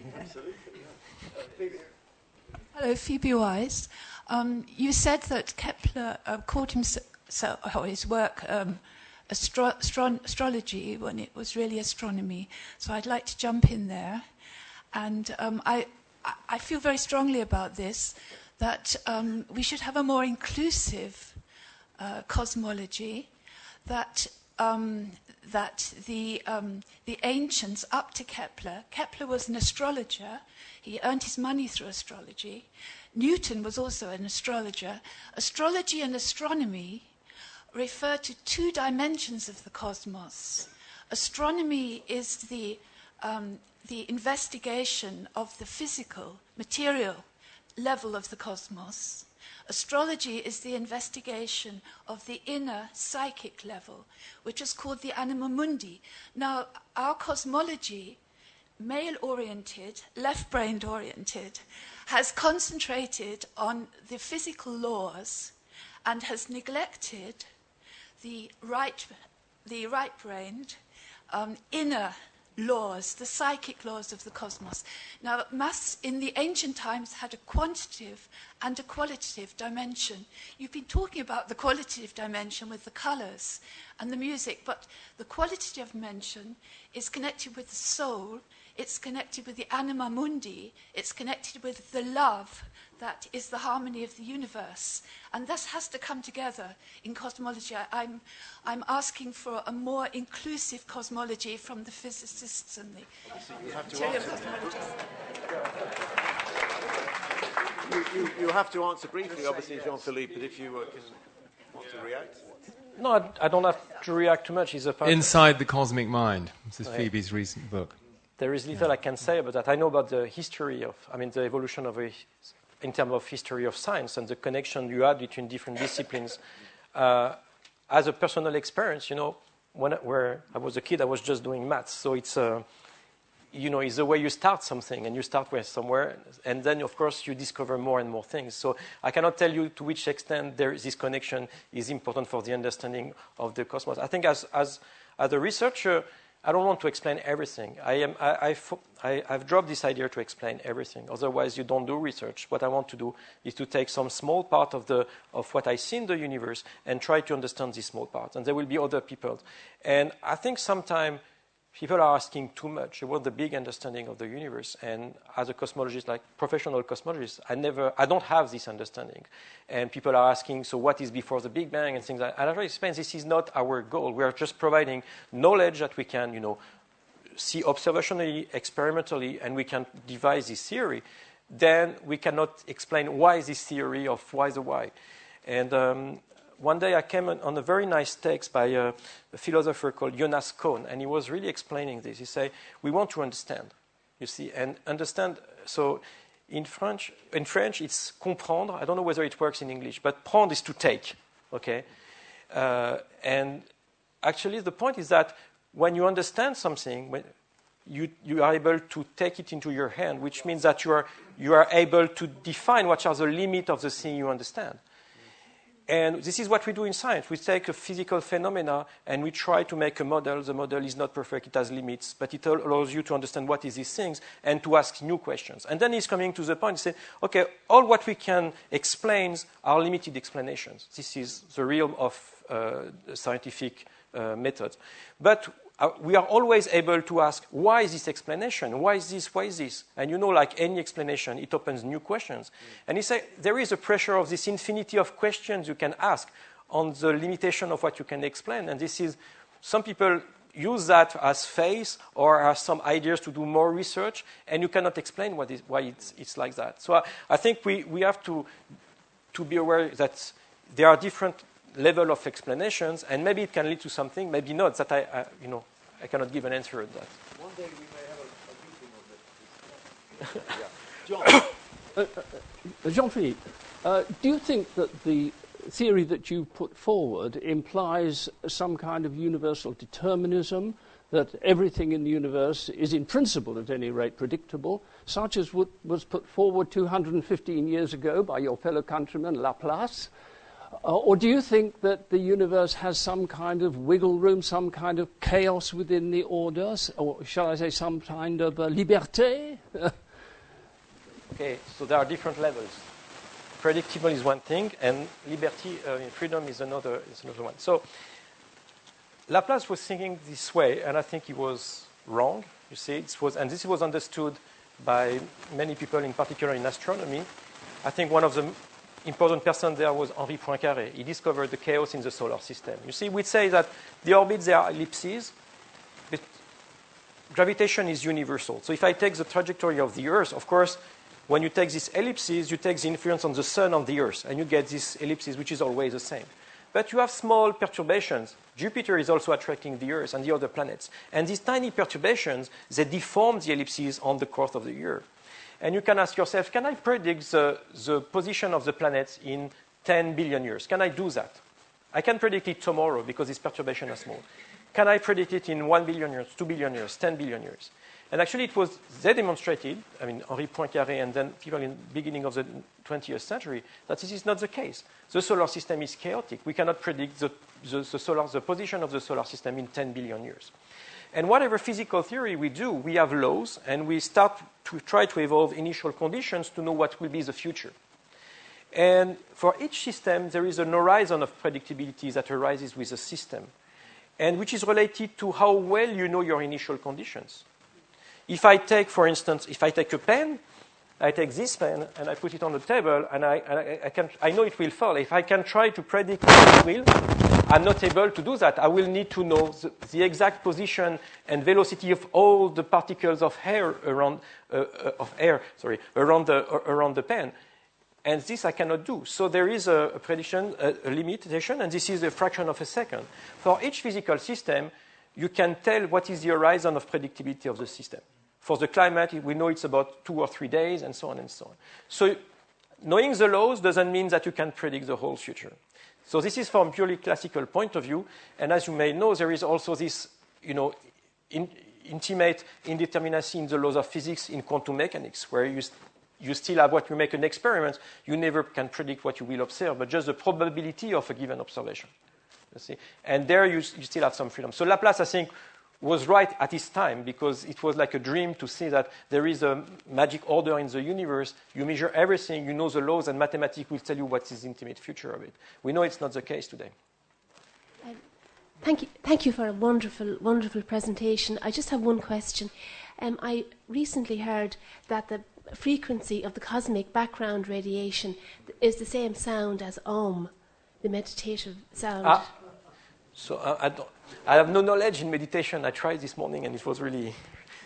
H: Hello, Phoebe Wise. Um, you said that Kepler uh, called himself, or his work, um, astro- astro- astrology when it was really astronomy. So I'd like to jump in there. And um, I, I feel very strongly about this, that um, we should have a more inclusive uh, cosmology, that um, that the um, the ancients up to Kepler, Kepler was an astrologer. He earned his money through astrology. Newton was also an astrologer. Astrology and astronomy refer to two dimensions of the cosmos. Astronomy is the um, the investigation of the physical, material level of the cosmos. Astrology is the investigation of the inner psychic level, which is called the anima mundi. Now, our cosmology, male-oriented, left-brained oriented, has concentrated on the physical laws and has neglected the right, the right-brained, um, inner laws, the psychic laws of the cosmos. Now, maths in the ancient times had a quantitative and a qualitative dimension. You've been talking about the qualitative dimension with the colors and the music, but the qualitative dimension is connected with the soul, it's connected with the anima mundi, it's connected with the love that is the harmony of the universe. And this has to come together in cosmology. I, I'm, I'm asking for a more inclusive cosmology from the physicists and the material cosmologists.
A: You, you, you have to answer briefly, obviously, Jean-Philippe, but if you uh, can want to react.
B: No, I, I don't have to react too much. It's a part
F: Inside the Cosmic Mind. This is Phoebe's recent book.
B: There is little I can say about that. I know about the history of, I mean, the evolution of a, in terms of history of science and the connection you had between different disciplines. Uh, as a personal experience, you know, when I, where I was a kid, I was just doing maths. So it's, uh, you know, it's the way you start something, and you start with somewhere, and then, of course, you discover more and more things. So I cannot tell you to which extent there is this connection is important for the understanding of the cosmos. I think as as as a researcher, I don't want to explain everything. I am, I, I, I, I've dropped this idea to explain everything. Otherwise, you don't do research. What I want to do is to take some small part of the of what I see in the universe and try to understand this small part. And there will be other people. And I think sometimes people are asking too much about the big understanding of the universe. And as a cosmologist, like professional cosmologist, I never, I don't have this understanding. And people are asking, so what is before the Big Bang and things like that. And I try to explain this is not our goal. We are just providing knowledge that we can, you know, see observationally, experimentally, and we can devise this theory. Then we cannot explain why this theory of why the why. And um, one day I came on a very nice text by a, a philosopher called Jonas Kohn, and he was really explaining this. He said, we want to understand, you see, and understand. So in French, in French it's comprendre. I don't know whether it works in English, but prendre is to take, okay? Uh, and actually the point is that when you understand something, when you, you are able to take it into your hand, which means that you are, you are able to define what are the limits of the thing you understand. And this is what we do in science. We take a physical phenomena and we try to make a model. The model is not perfect. It has limits. But it allows you to understand what is these things and to ask new questions. And then he's coming to the point, he said, okay, all what we can explain are limited explanations. This is the realm of uh, scientific uh, methods. But Uh, we are always able to ask, why is this explanation? Why is this? Why is this? And you know, like any explanation, it opens new questions. Mm. And he said, there is a pressure of this infinity of questions you can ask on the limitation of what you can explain. And this is, some people use that as faith or as some ideas to do more research, and you cannot explain what is, why it's, it's like that. So I, I think we, we have to, to be aware that there are different level of explanations, and maybe it can lead to something, maybe not. That I, I you know, I cannot give an answer at that.
A: One day we may have a, a meeting on this.
I: John, uh, uh, Jean-Philippe, uh, do you think that the theory that you put forward implies some kind of universal determinism, that everything in the universe is in principle, at any rate, predictable, such as what was put forward two hundred fifteen years ago by your fellow countryman Laplace? Uh, or do you think that the universe has some kind of wiggle room, some kind of chaos within the orders, or shall I say some kind of uh, liberté?
B: Okay, so there are different levels. Predictable is one thing, and liberty, uh, freedom is another, is another one. So Laplace was thinking this way, and I think he was wrong, you see. It was, and this was understood by many people, in particular in astronomy. I think one of the important person there was Henri Poincaré. He discovered the chaos in the solar system. You see, we'd say that the orbits, they are ellipses, but gravitation is universal. So if I take the trajectory of the Earth, of course, when you take these ellipses, you take the influence on the sun on the Earth, and you get these ellipses, which is always the same. But you have small perturbations. Jupiter is also attracting the Earth and the other planets. And these tiny perturbations, they deform the ellipses on the course of the year. And you can ask yourself, can I predict the, the position of the planets in ten billion years? Can I do that? I can predict it tomorrow because this perturbation is small. Can I predict it in one billion years, two billion years, ten billion years? And actually it was, they demonstrated, I mean, Henri Poincaré and then people in the beginning of the twentieth century, that this is not the case. The solar system is chaotic. We cannot predict the, the, the, solar, the position of the solar system in ten billion years. And whatever physical theory we do, we have laws, and we start to try to evolve initial conditions to know what will be the future. And for each system, there is an horizon of predictability that arises with the system, and which is related to how well you know your initial conditions. If I take, for instance, if I take a pen, I take this pen and I put it on the table, and I, and I, I, can, I know it will fall. If I can try to predict what it will, I'm not able to do that. I will need to know the, the exact position and velocity of all the particles of air around, uh, uh, of air, sorry, around the, uh, around the pen. And this I cannot do. So there is a, a prediction, a, a limitation, and this is a fraction of a second. For each physical system, you can tell what is the horizon of predictability of the system. For the climate, we know it's about two or three days, and so on and so on. So knowing the laws doesn't mean that you can predict the whole future. So this is from a purely classical point of view. And as you may know, there is also this, you know, in, intimate indeterminacy in the laws of physics in quantum mechanics, where you, you still have what you make an experiment. You never can predict what you will observe, but just the probability of a given observation. You see? And there you, you still have some freedom. So Laplace, I think, was right at his time, because it was like a dream to see that there is a magic order in the universe. You measure everything, you know the laws, and mathematics will tell you what is the intimate future of it. We know it's not the case today.
J: Um, thank you, thank you for a wonderful, wonderful presentation. I just have one question. Um, I recently heard that the frequency of the cosmic background radiation is the same sound as Om, the meditative sound.
B: Ah. So uh, I, don't, I have no knowledge in meditation. I tried this morning, and it was really...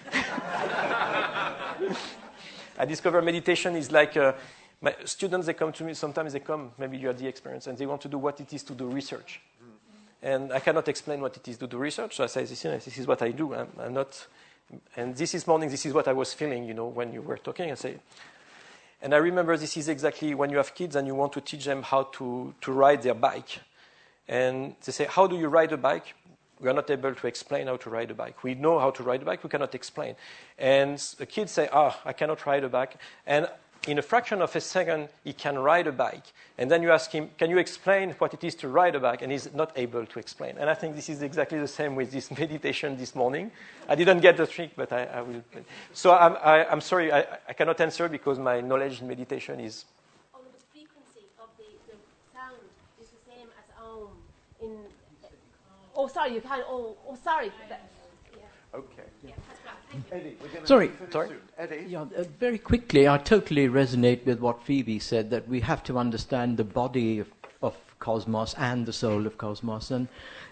B: I discovered meditation is like... Uh, my students, they come to me, sometimes they come, maybe you had the experience, and they want to do what it is to do research. And I cannot explain what it is to do research, so I say, this, you know, this is what I do. I'm, I'm not... And this is morning, this is what I was feeling, you know, when you were talking. I say... And I remember this is exactly when you have kids and you want to teach them how to, to ride their bike. And they say, how do you ride a bike? We are not able to explain how to ride a bike. We know how to ride a bike, we cannot explain. And the kids say, ah, I cannot ride a bike. And in a fraction of a second, he can ride a bike. And then you ask him, can you explain what it is to ride a bike? And he's not able to explain. And I think this is exactly the same with this meditation this morning. I didn't get the trick, but I, I will. So I'm, I, I'm sorry, I, I cannot answer because my knowledge in meditation is...
J: Oh, the frequency of the, the sound is the same as Om. In, oh, sorry, you can't. Oh, oh sorry.
A: Okay.
J: Yeah, that's right. Thank you.
A: Eddie, we're going to
K: Sorry.
B: Sorry.
A: soon. Eddie?
K: Yeah, uh, very quickly, I totally resonate with what Phoebe said, that we have to understand the body of, of cosmos and the soul of cosmos. And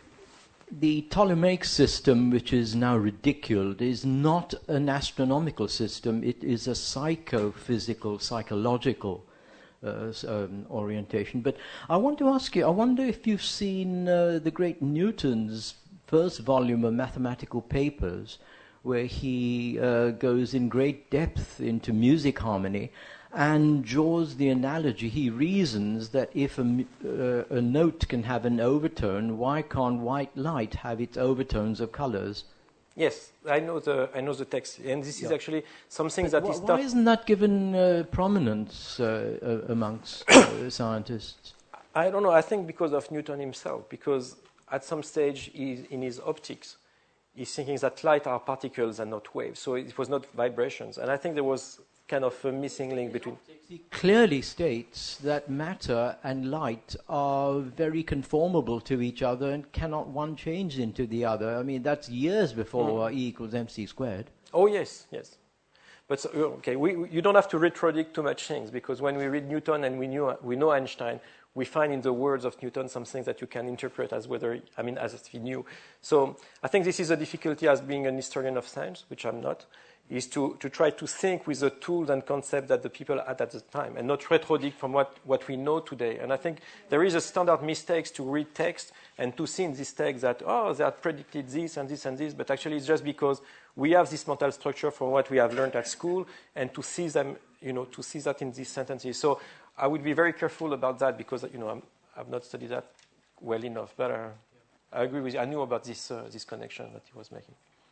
K: the Ptolemaic system, which is now ridiculed, is not an astronomical system. It is a psychophysical, psychological uh, um, orientation. But I want to ask you, I wonder if you've seen uh, the great Newton's first volume of mathematical papers, where he uh, goes in great depth into music harmony and draws the analogy. He reasons that if a, uh, a note can have an overtone, why can't white light have its overtones of colors?
B: Yes, I know the I know the text, and this yeah. is actually something that
K: wh-
B: is.
K: Why
B: tough.
K: isn't that given uh, prominence uh, uh, amongst uh, scientists?
B: I don't know. I think because of Newton himself, because at some stage he, in his optics, he's thinking that light are particles and not waves, so it was not vibrations. And I think there was kind of a missing link between...
K: He clearly states that matter and light are very conformable to each other and cannot one change into the other. I mean, that's years before mm. E equals mc squared.
B: Oh, yes, yes. But, so, okay, we, we, you don't have to retrodict too much things, because when we read Newton and we, knew, we know Einstein, we find in the words of Newton some things that you can interpret as whether, I mean, as if he knew. So I think this is a difficulty as being an historian of science, which I'm not, is to, to try to think with the tools and concepts that the people had at the time and not retrodict from what, what we know today. And I think there is a standard mistake to read text and to see in this text that, oh, they had predicted this and this and this, but actually it's just because we have this mental structure from what we have learned at school, and to see them, you know, to see that in these sentences. So I would be very careful about that, because, you know, I'm, I've not studied that well enough. But uh, I agree with you. I knew about this uh, this connection that he was making.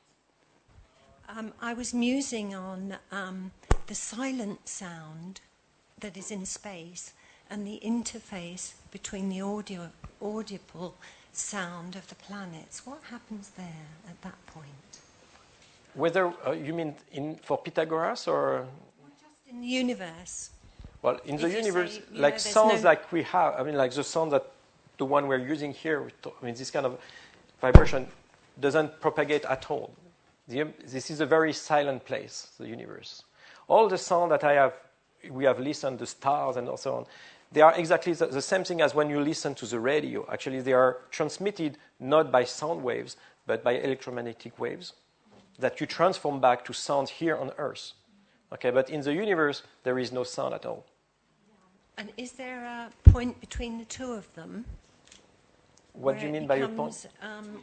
L: Um, I was musing on um, the silent sound that is in space and the interface between the audio, audible sound of the planets. What happens there at that point?
B: Whether uh, you mean in for Pythagoras or?
L: Well, just in the universe.
B: Well, in the
L: If you
B: universe,
L: say, you
B: like
L: know, there's
B: sounds
L: no-
B: like we have, I mean, like the sound that the one we're using here, I mean, this kind of vibration doesn't propagate at all. The, this is a very silent place, the universe. All the sound that I have, we have listened, the stars and so on, they are exactly the, the same thing as when you listen to the radio. Actually, they are transmitted not by sound waves, but by electromagnetic waves that you transform back to sounds here on Earth. Okay, but in the universe, there is no sound at all.
L: And is there a point between the two of them?
B: What do you mean by a point?
L: becomes, um,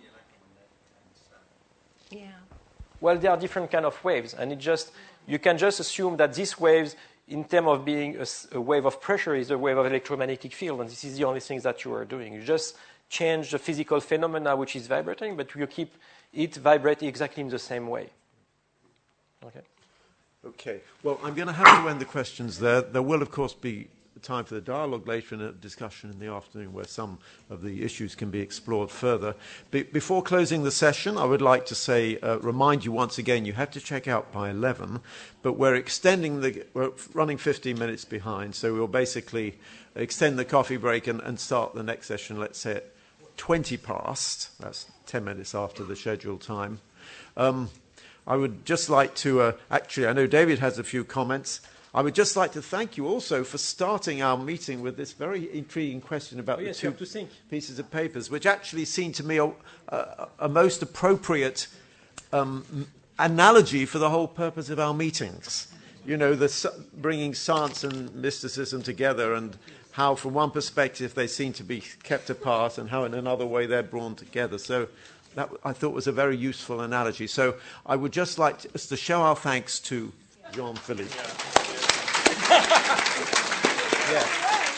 L: yeah.
B: Well, there are different kind of waves, and it just you can just assume that these waves, in terms of being a, a wave of pressure, is a wave of electromagnetic field, and this is the only thing that you are doing. You just change the physical phenomena which is vibrating, but you keep it vibrating exactly in the same way. Okay.
A: Okay. Well, I'm going to have to end the questions there. There will, of course, be time for the dialogue later in a discussion in the afternoon where some of the issues can be explored further. Be- before closing the session, I would like to say, uh, remind you once again, you have to check out by eleven, but we're extending the, we're running fifteen minutes behind, so we'll basically extend the coffee break and, and start the next session, let's say at twenty past. That's ten minutes after the scheduled time. Um, I would just like to, uh, actually, I know David has a few comments. I would just like to thank you also for starting our meeting with this very intriguing question about
B: Oh, yes,
A: the
B: you
A: two
B: have to think.
A: pieces of papers, which actually seemed to me a, a, a most appropriate um, analogy for the whole purpose of our meetings. You know, the bringing science and mysticism together, and how from one perspective they seem to be kept apart, and how in another way they're drawn together. So that I thought was a very useful analogy. So I would just like to, us to show our thanks to Jean-Philippe.
B: Yeah.
A: Yeah.